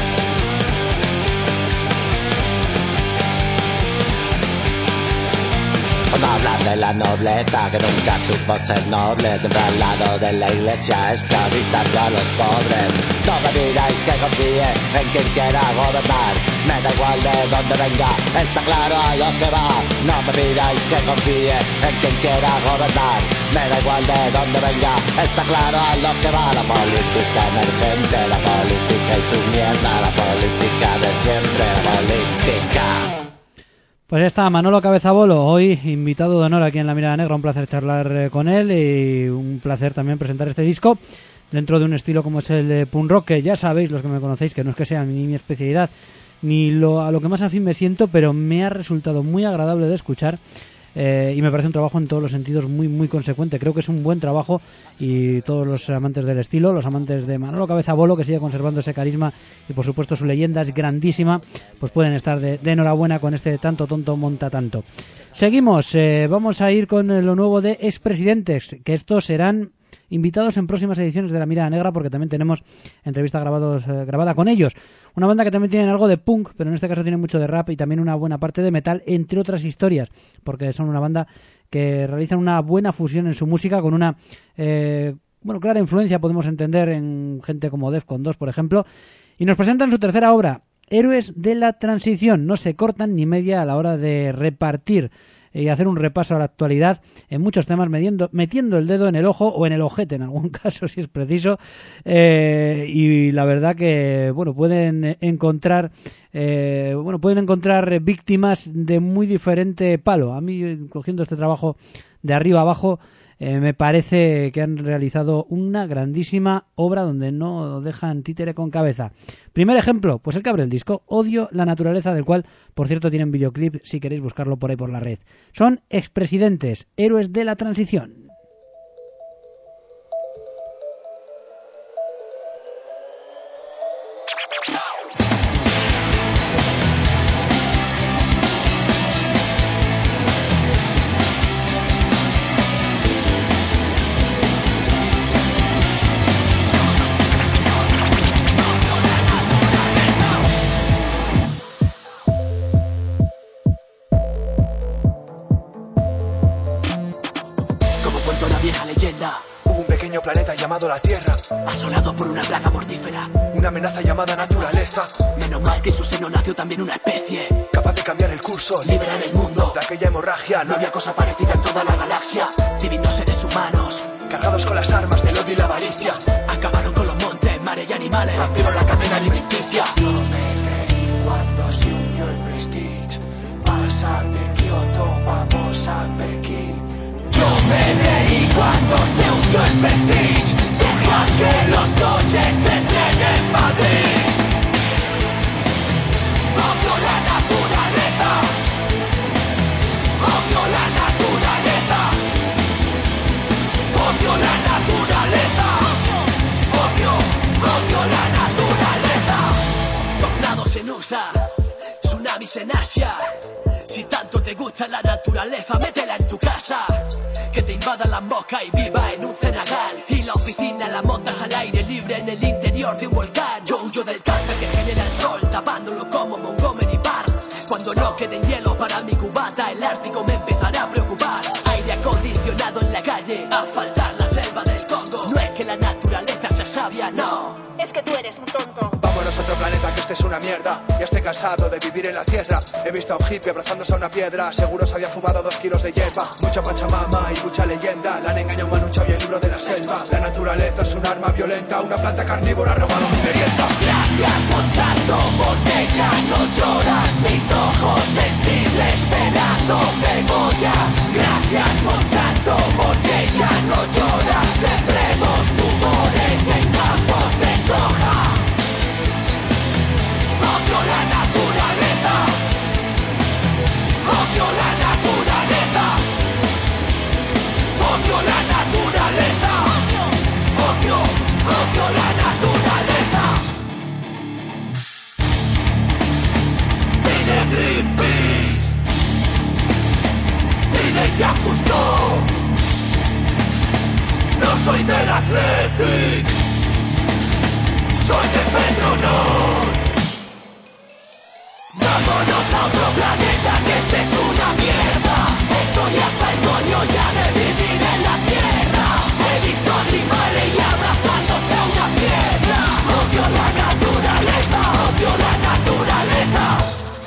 Cuando hablan de la nobleza que nunca supo ser noble, siempre al lado de la iglesia esclavizando a los pobres. No me digáis que confíe en quien quiera gobernar, me da igual de dónde venga, está claro a lo que va. No me digáis que confíe en quien quiera gobernar, me da igual de dónde venga, está claro a lo que va. La política emergente, la política y su mierda, la política de siempre, la política. Pues ya está, Manolo Cabeza Bolo, hoy invitado de honor aquí en La Mirada Negra. Un placer charlar con él y un placer también presentar este disco dentro de un estilo como es el punk rock, que ya sabéis, los que me conocéis, que no es que sea ni mi especialidad ni a lo que más afín me siento, pero me ha resultado muy agradable de escuchar. Y me parece un trabajo en todos los sentidos muy muy consecuente. Creo que es un buen trabajo, y todos los amantes del estilo, los amantes de Manolo Cabeza Bolo, que sigue conservando ese carisma y por supuesto su leyenda es grandísima, pues pueden estar de enhorabuena con este Tanto Tonto Monta Tanto. Seguimos, vamos a ir con lo nuevo de Expresidentes, que estos serán invitados en próximas ediciones de La Mirada Negra, porque también tenemos entrevista grabada con ellos. Una banda que también tiene algo de punk, pero en este caso tiene mucho de rap y también una buena parte de metal, entre otras historias, porque son una banda que realizan una buena fusión en su música con una clara influencia, podemos entender, en gente como Defcon 2, por ejemplo, y nos presentan su tercera obra, Héroes de la Transición. No se cortan ni media a la hora de repartir y hacer un repaso a la actualidad en muchos temas, metiendo el dedo en el ojo o en el ojete en algún caso si es preciso, y la verdad que pueden encontrar víctimas de muy diferente palo. A mí, cogiendo este trabajo de arriba abajo, me parece que han realizado una grandísima obra donde no dejan títere con cabeza. Primer ejemplo, pues el que abre el disco, Odio la naturaleza, del cual, por cierto, tienen videoclip si queréis buscarlo por ahí por la red. Son expresidentes, héroes de la transición. Planeta llamado la Tierra, asolado por una plaga mortífera, una amenaza llamada naturaleza. Menos mal que en su seno nació también una especie capaz de cambiar el curso, liberar el mundo de aquella hemorragia. No había cosa parecida en toda la galaxia. Divinos seres humanos, cargados con las armas del odio y la avaricia, acabaron con los montes, mares y animales, rompieron la cadena alimenticia. Yo me creí cuando se hundió el Prestige. Pasa de Kioto, vamos a Pekín. Yo me reí cuando se hundió el Prestige. Deja que los coches entren en Madrid. Odio la naturaleza. Odio la naturaleza. Odio la naturaleza. Odio la naturaleza. Tornados en USA, tsunamis en Asia. Si tanto te gusta la naturaleza, métela en tu casa. Que te invadan las moscas y viva en un cenagal. Y la oficina la montas al aire libre en el interior de un volcán. Yo huyo del cáncer que genera el sol, tapándolo como Montgomery Barnes. Cuando no queden hielo para mi cubata, el Ártico me empezará a preocupar. Aire acondicionado en la calle, a faltar la selva del Congo. No es que la naturaleza sea sabia, no. Es que tú eres un tonto. Vámonos a otro planeta, que este es una mierda. Ya estoy cansado de vivir en la tierra. He visto a un hippie abrazándose a una piedra. Seguro se había fumado 2 kilos de hierba. Mucha pachamama y mucha leyenda. La han engañado un manucha y el libro de la selva. La naturaleza es un arma violenta. Una planta carnívora ha robado mi merienda. Gracias Monsanto, porque ya no lloran mis ojos sensibles pelando cebollas. Gracias Monsanto, porque ya no lloran. Sembremos tumores en campos de soja. Odio la naturaleza. Odio la naturaleza. Odio la naturaleza. Odio la naturaleza. Pide Greenpeace. Pide Jacques Cousteau. No soy del Athletic. Soy de Petronor. Vámonos a otro planeta, que este es una mierda. Estoy hasta el coño ya de vivir en la tierra. He visto a animales y abrazándose a una piedra. Odio la naturaleza, odio la naturaleza.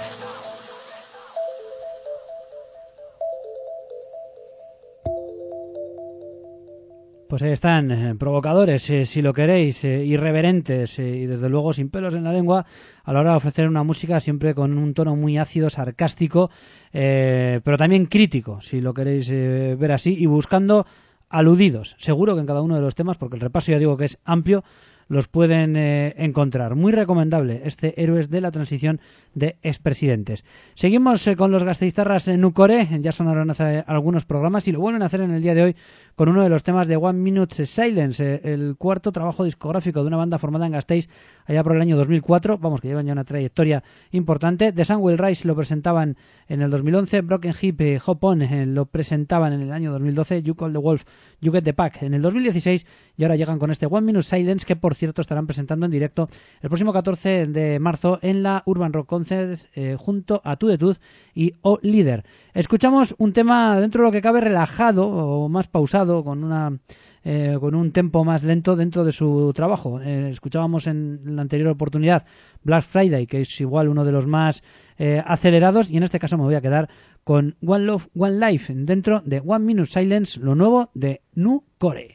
Pues ahí están, provocadores, si lo queréis, irreverentes y desde luego sin pelos en la lengua a la hora de ofrecer una música siempre con un tono muy ácido, sarcástico, pero también crítico, si lo queréis ver así, y buscando aludidos, seguro que en cada uno de los temas, porque el repaso ya digo que es amplio, los pueden encontrar. Muy recomendable este Héroes de la Transición de Expresidentes. Seguimos con los gasteiztarras Nucore, ya sonaron hace algunos programas y lo vuelven a hacer en el día de hoy con uno de los temas de One Minute Silence, el cuarto trabajo discográfico de una banda formada en Gasteiz allá por el año 2004, vamos, que llevan ya una trayectoria importante. The Sun Will Rise lo presentaban en el 2011, Broken Hip Hop On lo presentaban en el año 2012, You Call the Wolf, You Get the Pack en el 2016 y ahora llegan con este One Minute Silence, que por cierto estarán presentando en directo el próximo 14 de marzo en la Urban Rock Concert junto a To The Tooth y O Líder. Escuchamos un tema dentro de lo que cabe relajado o más pausado, con un tempo más lento dentro de su trabajo. Escuchábamos en la anterior oportunidad Black Friday, que es igual uno de los más acelerados, y en este caso me voy a quedar con One Love, One Life dentro de One Minute Silence, lo nuevo de Nucore.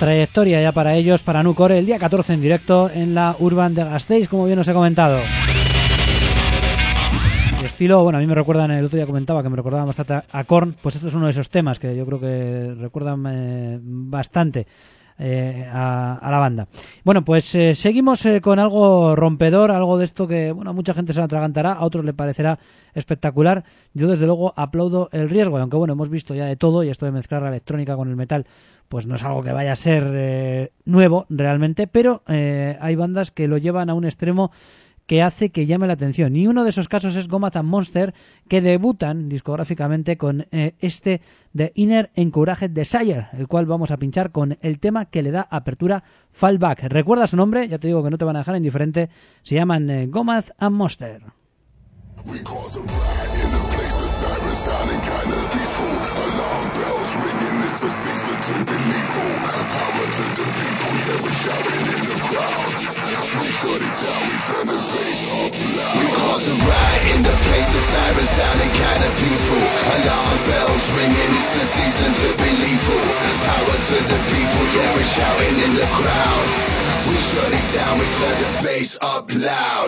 Trayectoria ya para ellos, para Nucore, el día 14 en directo en la Urban de Gasteiz, como bien os he comentado. El estilo, bueno, a mí me recuerdan, el otro día comentaba que me recordaban bastante a Korn, pues esto es uno de esos temas que yo creo que recuerdan bastante a la banda. Bueno, pues seguimos con algo rompedor, algo de esto que, bueno, a mucha gente se lo atragantará, a otros le parecerá espectacular. Yo desde luego aplaudo el riesgo, aunque bueno, hemos visto ya de todo y esto de mezclar la electrónica con el metal pues no es algo que vaya a ser nuevo realmente, pero hay bandas que lo llevan a un extremo que hace que llame la atención. Y uno de esos casos es Gomath and Monster, que debutan discográficamente con este The Inner Encouraged Desire, el cual vamos a pinchar con el tema que le da apertura, Fallback. Recuerda su nombre, ya te digo que no te van a dejar indiferente, se llaman Gomath and Monster. We cause a riot in the place, a siren sounding kinda peaceful. Alarm bells ringing, it's the season to be lethal. Power to the people, yeah, we're shouting in the crowd. We shut it down, we turn the bass up loud. We cause a riot in the place, a siren sounding kinda peaceful. Alarm bells ringing, it's the season to be lethal. Power to the people, yeah, we're shouting in the crowd. We shut it down, we turn the bass up loud.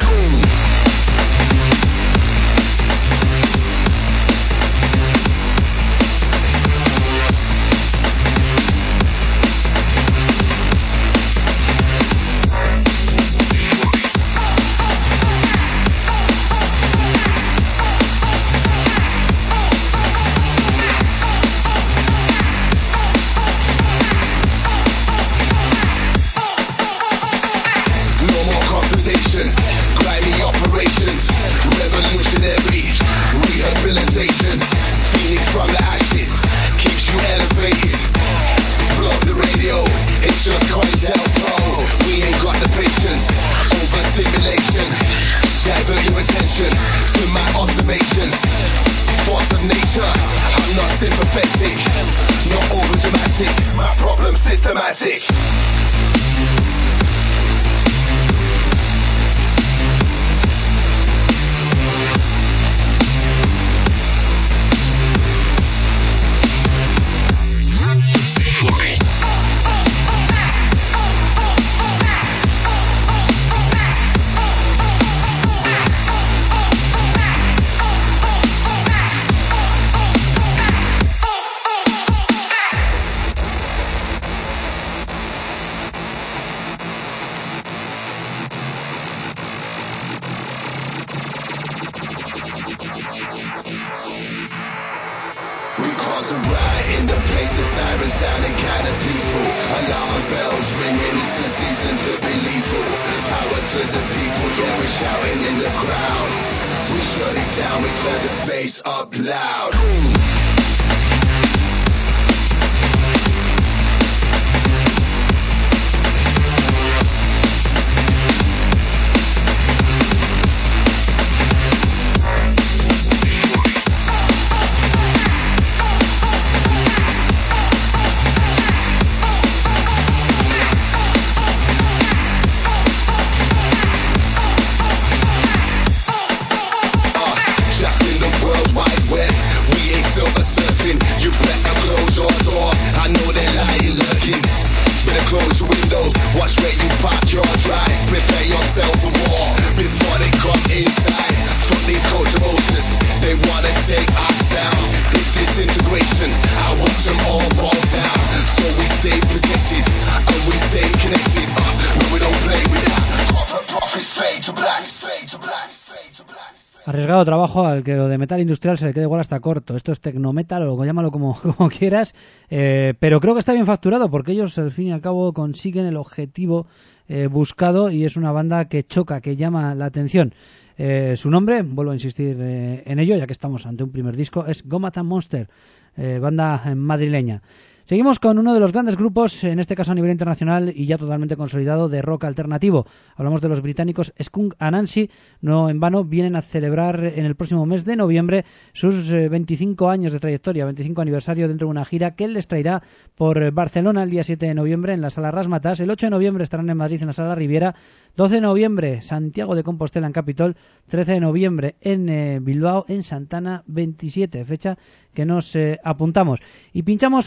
Arriesgado trabajo al que lo de metal industrial se le quede igual hasta corto. Esto es tecnometal o llámalo como quieras, pero creo que está bien facturado porque ellos al fin y al cabo consiguen el objetivo buscado y es una banda que choca, que llama la atención. Su nombre, vuelvo a insistir en ello ya que estamos ante un primer disco, es Gomath and Monster, banda madrileña. Seguimos con uno de los grandes grupos, en este caso a nivel internacional y ya totalmente consolidado, de rock alternativo. Hablamos de los británicos Skunk Anansi. No en vano vienen a celebrar en el próximo mes de noviembre sus 25 años de trayectoria, 25 aniversario dentro de una gira que les traerá por Barcelona el día 7 de noviembre en la Sala Razzmatazz. El 8 de noviembre estarán en Madrid en la Sala Riviera. 12 de noviembre Santiago de Compostela en Capitol. 13 de noviembre en Bilbao, en Santana 27, fecha que nos apuntamos. Y pinchamos uno de los temas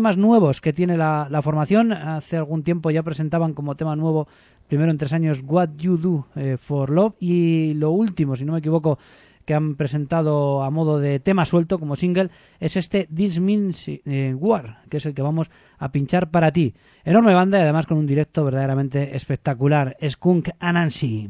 temas nuevos que tiene la formación. Hace algún tiempo ya presentaban como tema nuevo, primero en 3 años, What You Do for Love, y lo último, si no me equivoco, que han presentado a modo de tema suelto como single, es este This Means War, que es el que vamos a pinchar para ti. Enorme banda y además con un directo verdaderamente espectacular. Skunk Anansi.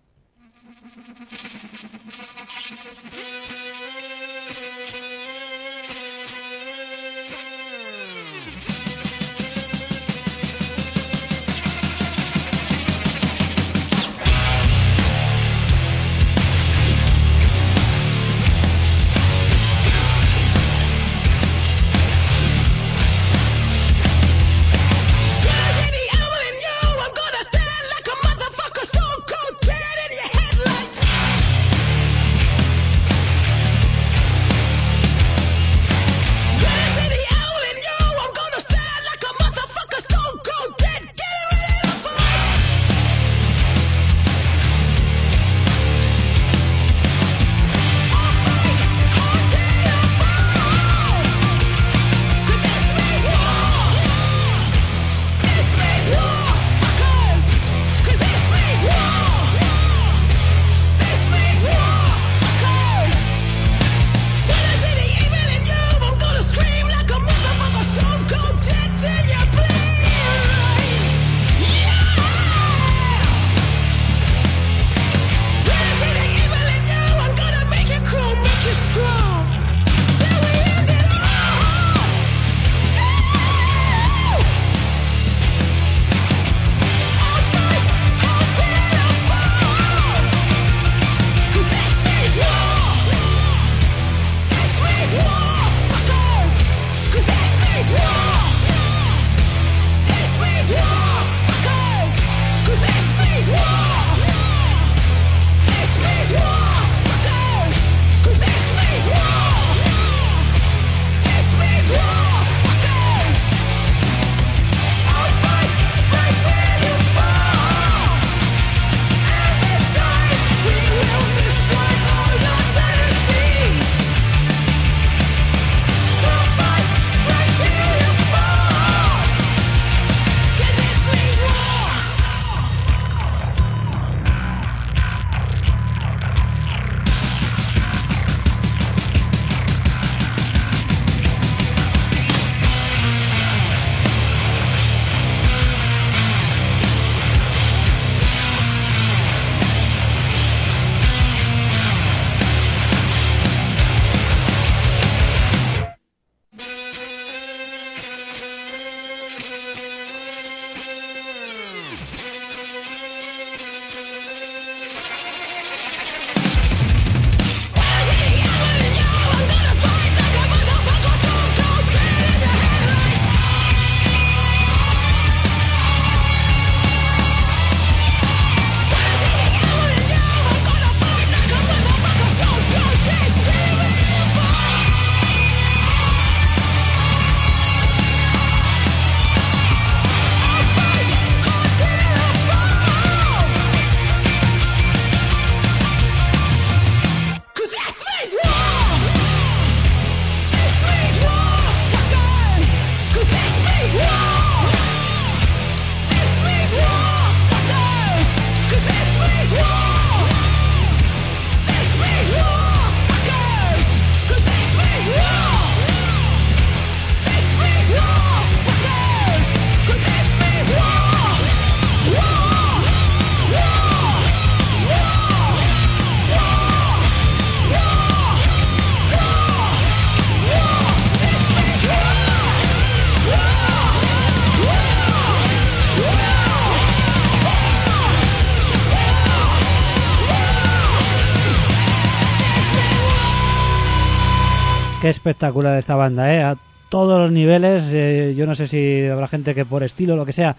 Qué espectacular esta banda, a todos los niveles. Yo no sé si habrá gente que por estilo o lo que sea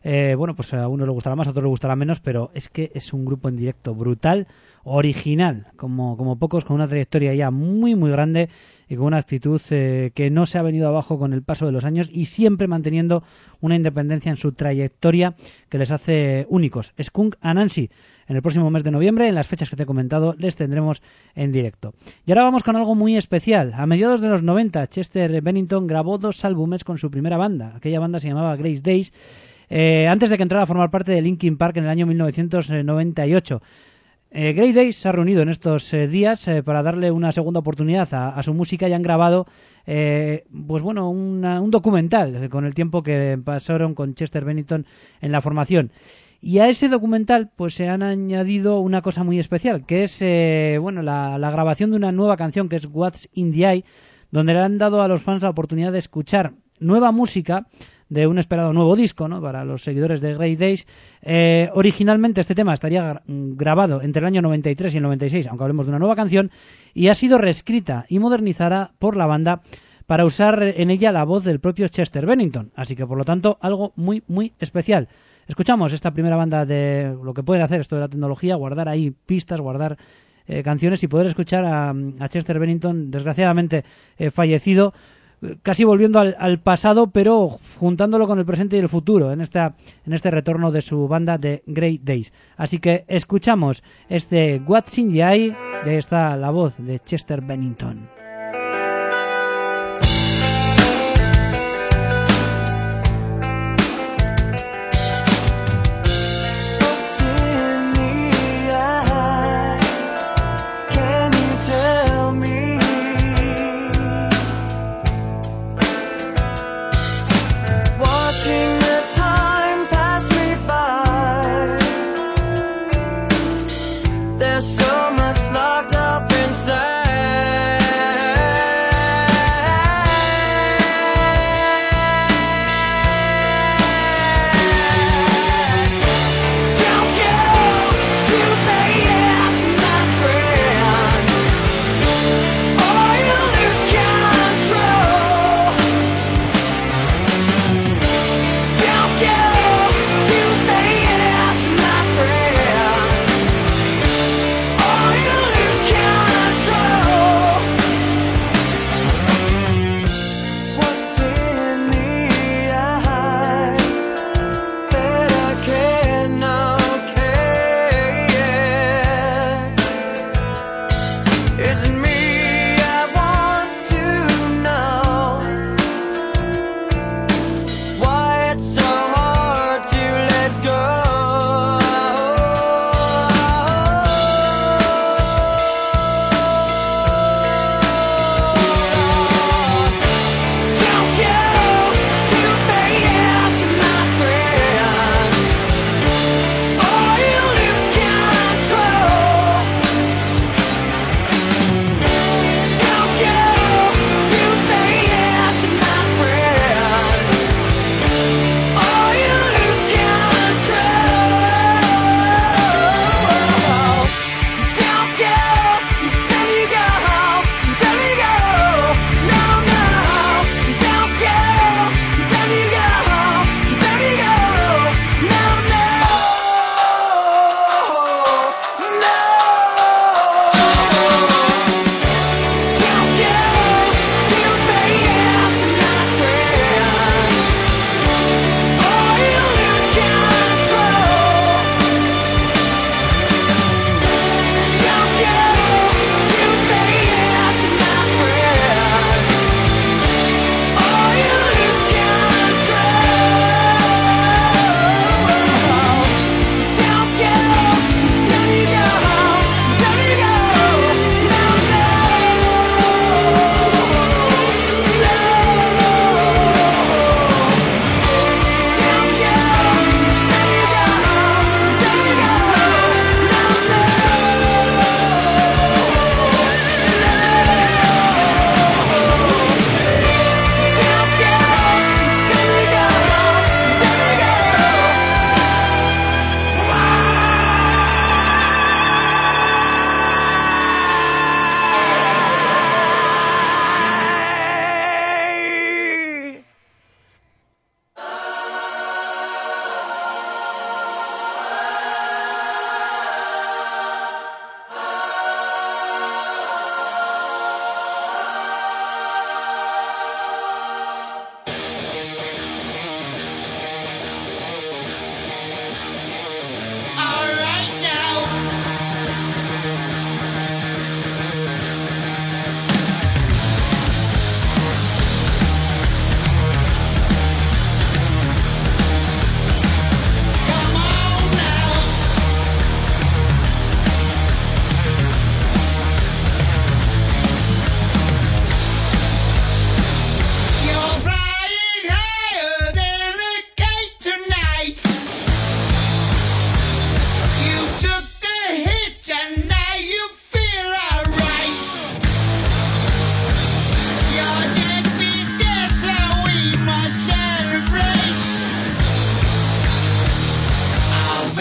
Bueno, pues a uno le gustará más, a otro le gustará menos, pero es que es un grupo en directo brutal, original, como pocos, con una trayectoria ya muy, muy grande y con una actitud que no se ha venido abajo con el paso de los años y siempre manteniendo una independencia en su trayectoria que les hace únicos. Skunk Anansi. En el próximo mes de noviembre, en las fechas que te he comentado, les tendremos en directo. Y ahora vamos con algo muy especial. A mediados de los 90, Chester Bennington grabó 2 álbumes con su primera banda. Aquella banda se llamaba Grace Days, antes de que entrara a formar parte de Linkin Park en el año 1998. Grey Days se ha reunido en estos días para darle una segunda oportunidad a su música y han grabado pues bueno, un documental con el tiempo que pasaron con Chester Bennington en la formación. Y a ese documental pues se han añadido una cosa muy especial, que es bueno, la grabación de una nueva canción que es What's in the Eye, donde le han dado a los fans la oportunidad de escuchar nueva música de un esperado nuevo disco, ¿no?, para los seguidores de Grey Days. Originalmente este tema estaría grabado entre el año 93 y el 96, aunque hablemos de una nueva canción, y ha sido reescrita y modernizada por la banda para usar en ella la voz del propio Chester Bennington. Así que, por lo tanto, algo muy, muy especial. Escuchamos esta primera banda de lo que pueden hacer esto de la tecnología, guardar ahí pistas, guardar canciones y poder escuchar a Chester Bennington, desgraciadamente fallecido, casi volviendo al pasado, pero juntándolo con el presente y el futuro en este retorno de su banda de Grey Days. Así que escuchamos este What's in the Eye, de esta la voz de Chester Bennington. There's so much locked up inside.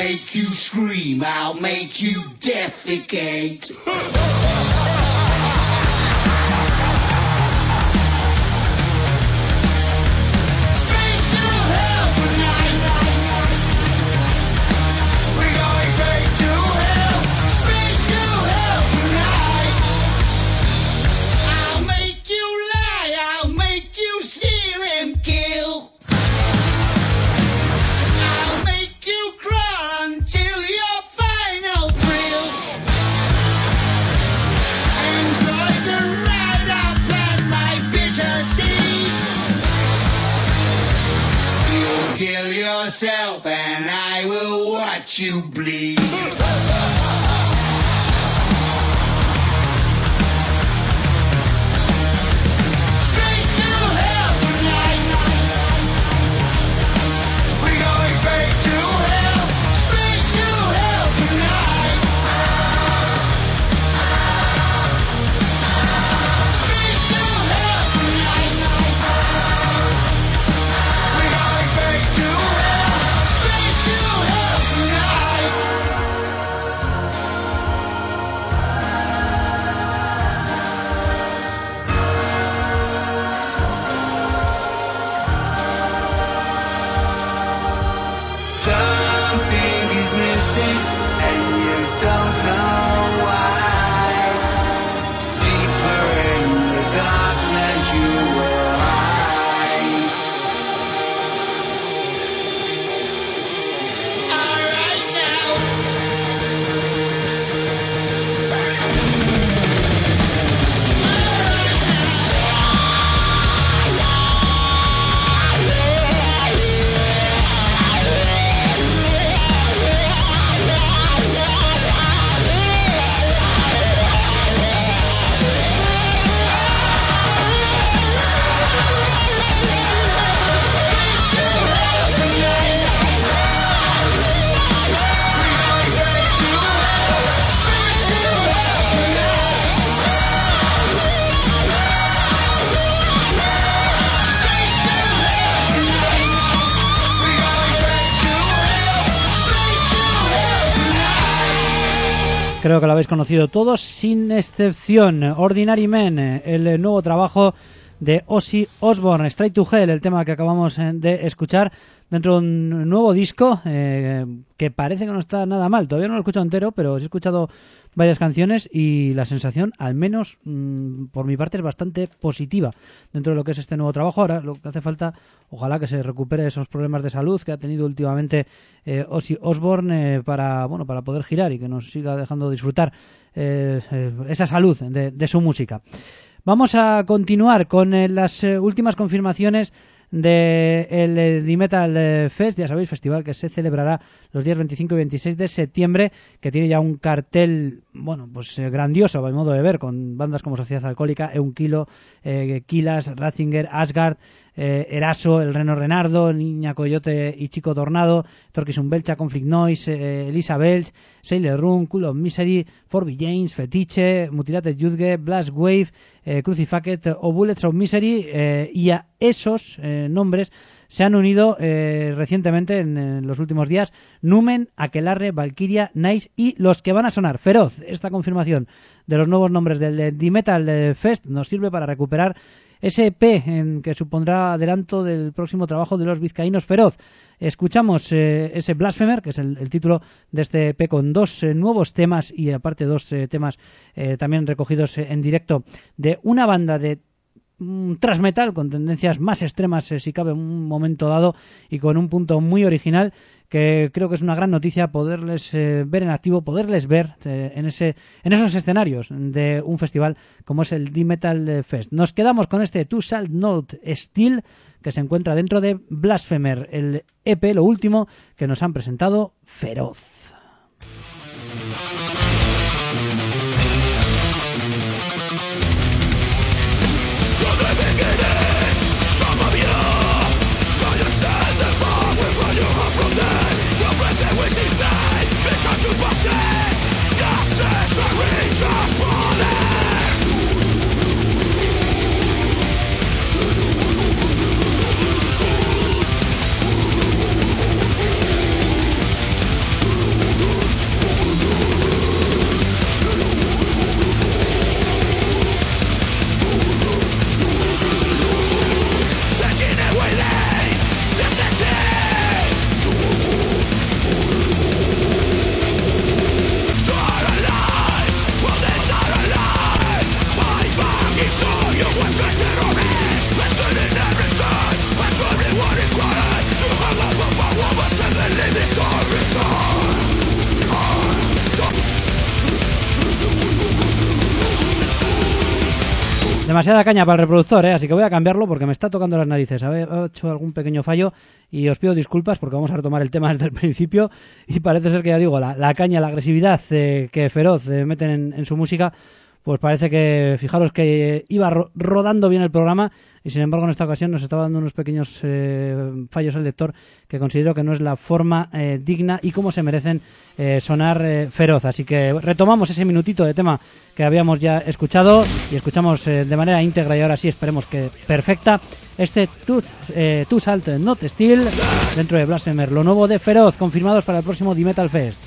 make you scream, I'll make you defecate. Kill yourself and I will watch you bleed. Creo que lo habéis conocido todos, sin excepción. Ordinary Men, el nuevo trabajo de Ozzy Osbourne, Straight to Hell, el tema que acabamos de escuchar dentro de un nuevo disco que parece que no está nada mal. Todavía no lo he escuchado entero, pero sí he escuchado varias canciones y la sensación, al menos por mi parte, es bastante positiva dentro de lo que es este nuevo trabajo. Ahora lo que hace falta, ojalá que se recupere esos problemas de salud que ha tenido últimamente Ozzy Osbourne para poder girar y que nos siga dejando disfrutar esa salud de su música. Vamos a continuar con las últimas confirmaciones del The Metal Fest, ya sabéis, festival que se celebrará los días 25 y 26 de septiembre, que tiene ya un cartel, grandioso, a mi modo de ver, con bandas como Sociedad Alcohólica, Eunquilo, Kilas, Ratzinger, Asgard, Eraso, El Reno Renardo, Niña Coyote y Chico Tornado, Torquis Umbelcha, Conflict Noise, Elisa Belch, Sailor Room, Cool of Misery, Forby James, Fetiche, Mutilated Youthge, Blast Wave, Crucifacket o Bullets of Misery, y a esos nombres se han unido recientemente en los últimos días Numen, Aquelarre, Valkyria, Nice y los que van a sonar. Feroz. Esta confirmación de los nuevos nombres del The Metal Fest nos sirve para recuperar ese EP en que supondrá adelanto del próximo trabajo de los vizcaínos Feroz. Escuchamos ese Blasphemer, que es el título de este EP, con dos nuevos temas y aparte dos temas también recogidos en directo de una banda de thrash metal con tendencias más extremas si cabe en un momento dado y con un punto muy original que creo que es una gran noticia poderles ver en activo, poderles ver en esos escenarios de un festival como es el The Metal Fest. Nos quedamos con este Two Shalt Not Steal, que se encuentra dentro de Blasphemer, el EP, lo último que nos han presentado Feroz. demasiada caña para el reproductor, así que voy a cambiarlo porque me está tocando las narices. He hecho algún pequeño fallo y os pido disculpas porque vamos a retomar el tema desde el principio y parece ser que, ya digo, la caña, la agresividad que Feroz meten en su música, pues parece que, fijaros que iba rodando bien el programa y sin embargo en esta ocasión nos estaba dando unos pequeños fallos al lector que considero que no es la forma digna y como se merecen sonar Feroz. Así que retomamos ese minutito de tema que habíamos ya escuchado y escuchamos de manera íntegra y ahora sí esperemos que perfecta este Too Salt Not Steel dentro de Blasphemer, lo nuevo de Feroz, confirmados para el próximo The Metal Fest.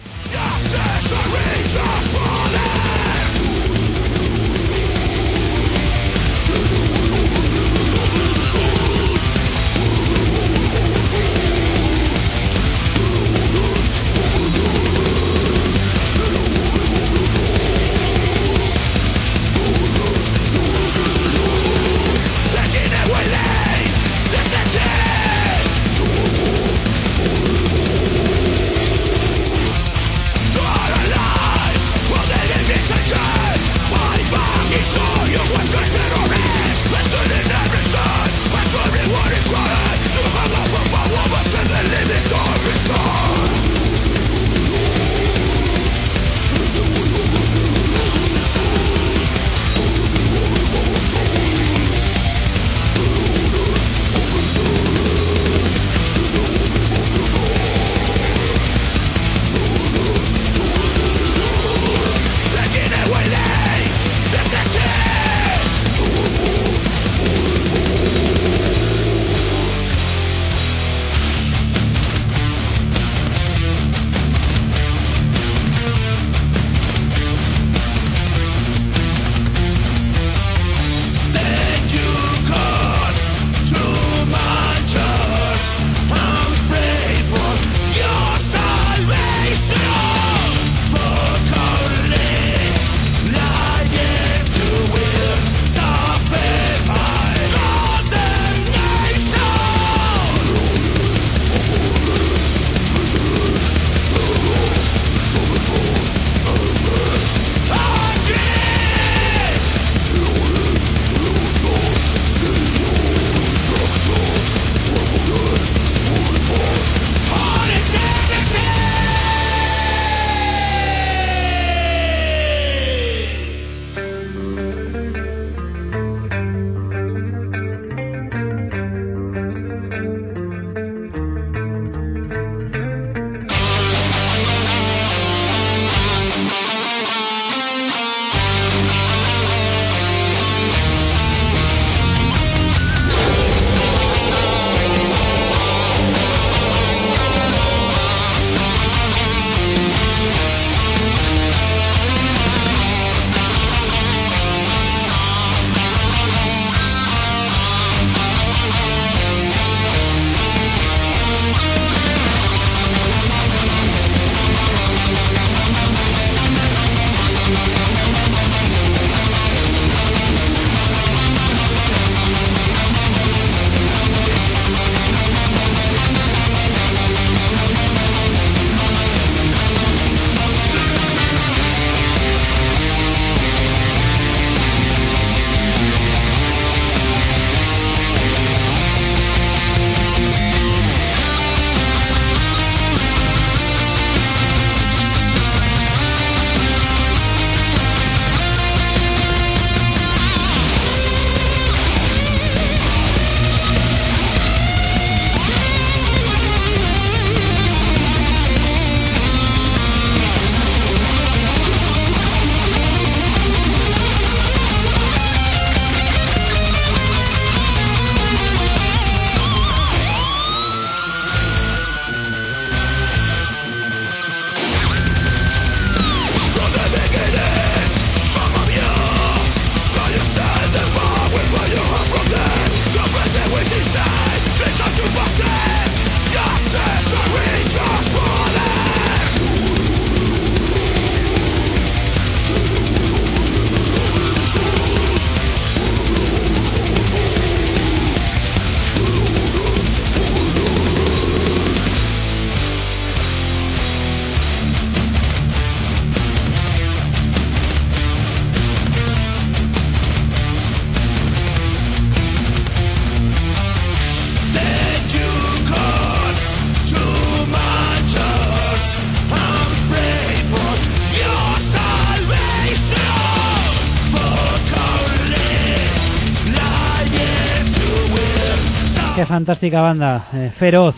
Qué fantástica banda, Feroz.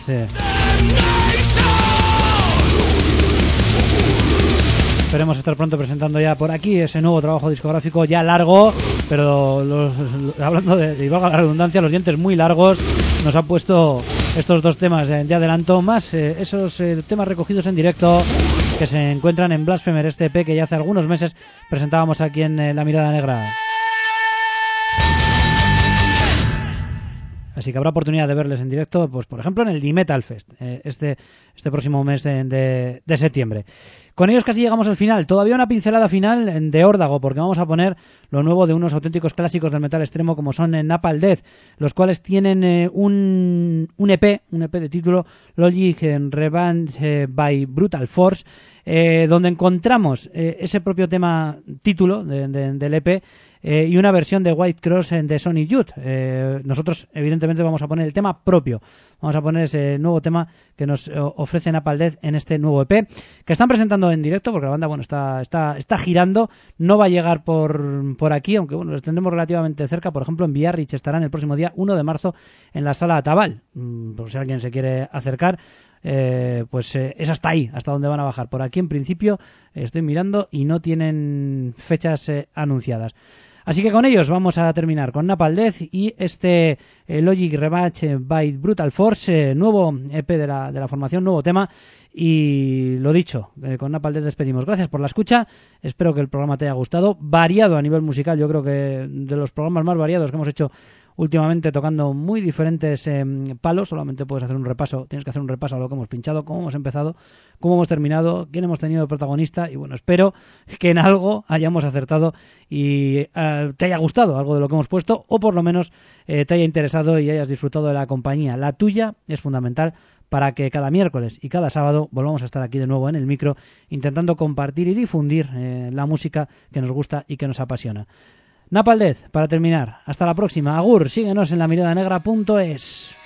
Esperemos estar pronto presentando ya por aquí ese nuevo trabajo discográfico ya largo, pero hablando de valga la redundancia, los dientes muy largos, nos ha puesto estos dos temas de adelanto, más esos temas recogidos en directo que se encuentran en Blasphemer, este EP que ya hace algunos meses presentábamos aquí en La Mirada Negra. Así que habrá oportunidad de verles en directo, pues por ejemplo en el D-Metal Fest, este próximo mes de septiembre. Con ellos casi llegamos al final. Todavía una pincelada final de órdago, porque vamos a poner lo nuevo de unos auténticos clásicos del metal extremo como son Napalm Death, los cuales tienen un EP de título Logic Revenge by Brutal Force, donde encontramos ese propio tema título del EP y una versión de White Cross de Sonic Youth. Nosotros evidentemente vamos a poner el tema propio, vamos a poner ese nuevo tema que nos ofrece Napalm Death en este nuevo EP que están presentando en directo, porque la banda está girando, no va a llegar por aquí, aunque bueno, los tendremos relativamente cerca. Por ejemplo, en Biarritz estarán el próximo día 1 de marzo en la Sala Tabal, por si alguien se quiere acercar. Es hasta ahí, hasta donde van a bajar. Por aquí en principio estoy mirando y no tienen fechas anunciadas. Así que con ellos vamos a terminar con Napalm Death y este Logic Revenge by Brutal Force, nuevo EP de la formación, nuevo tema. Y lo dicho, con Napalm Death despedimos. Gracias por la escucha, espero que el programa te haya gustado, variado a nivel musical, yo creo que de los programas más variados que hemos hecho últimamente, tocando muy diferentes palos. Solamente puedes hacer un repaso, tienes que hacer un repaso a lo que hemos pinchado, cómo hemos empezado, cómo hemos terminado, quién hemos tenido de protagonista, y bueno, espero que en algo hayamos acertado y te haya gustado algo de lo que hemos puesto, o por lo menos te haya interesado y hayas disfrutado de la compañía. La tuya es fundamental para que cada miércoles y cada sábado volvamos a estar aquí de nuevo en el micro, intentando compartir y difundir la música que nos gusta y que nos apasiona. Napalm Death, para terminar. Hasta la próxima. Agur, síguenos en lamiradanegra.es.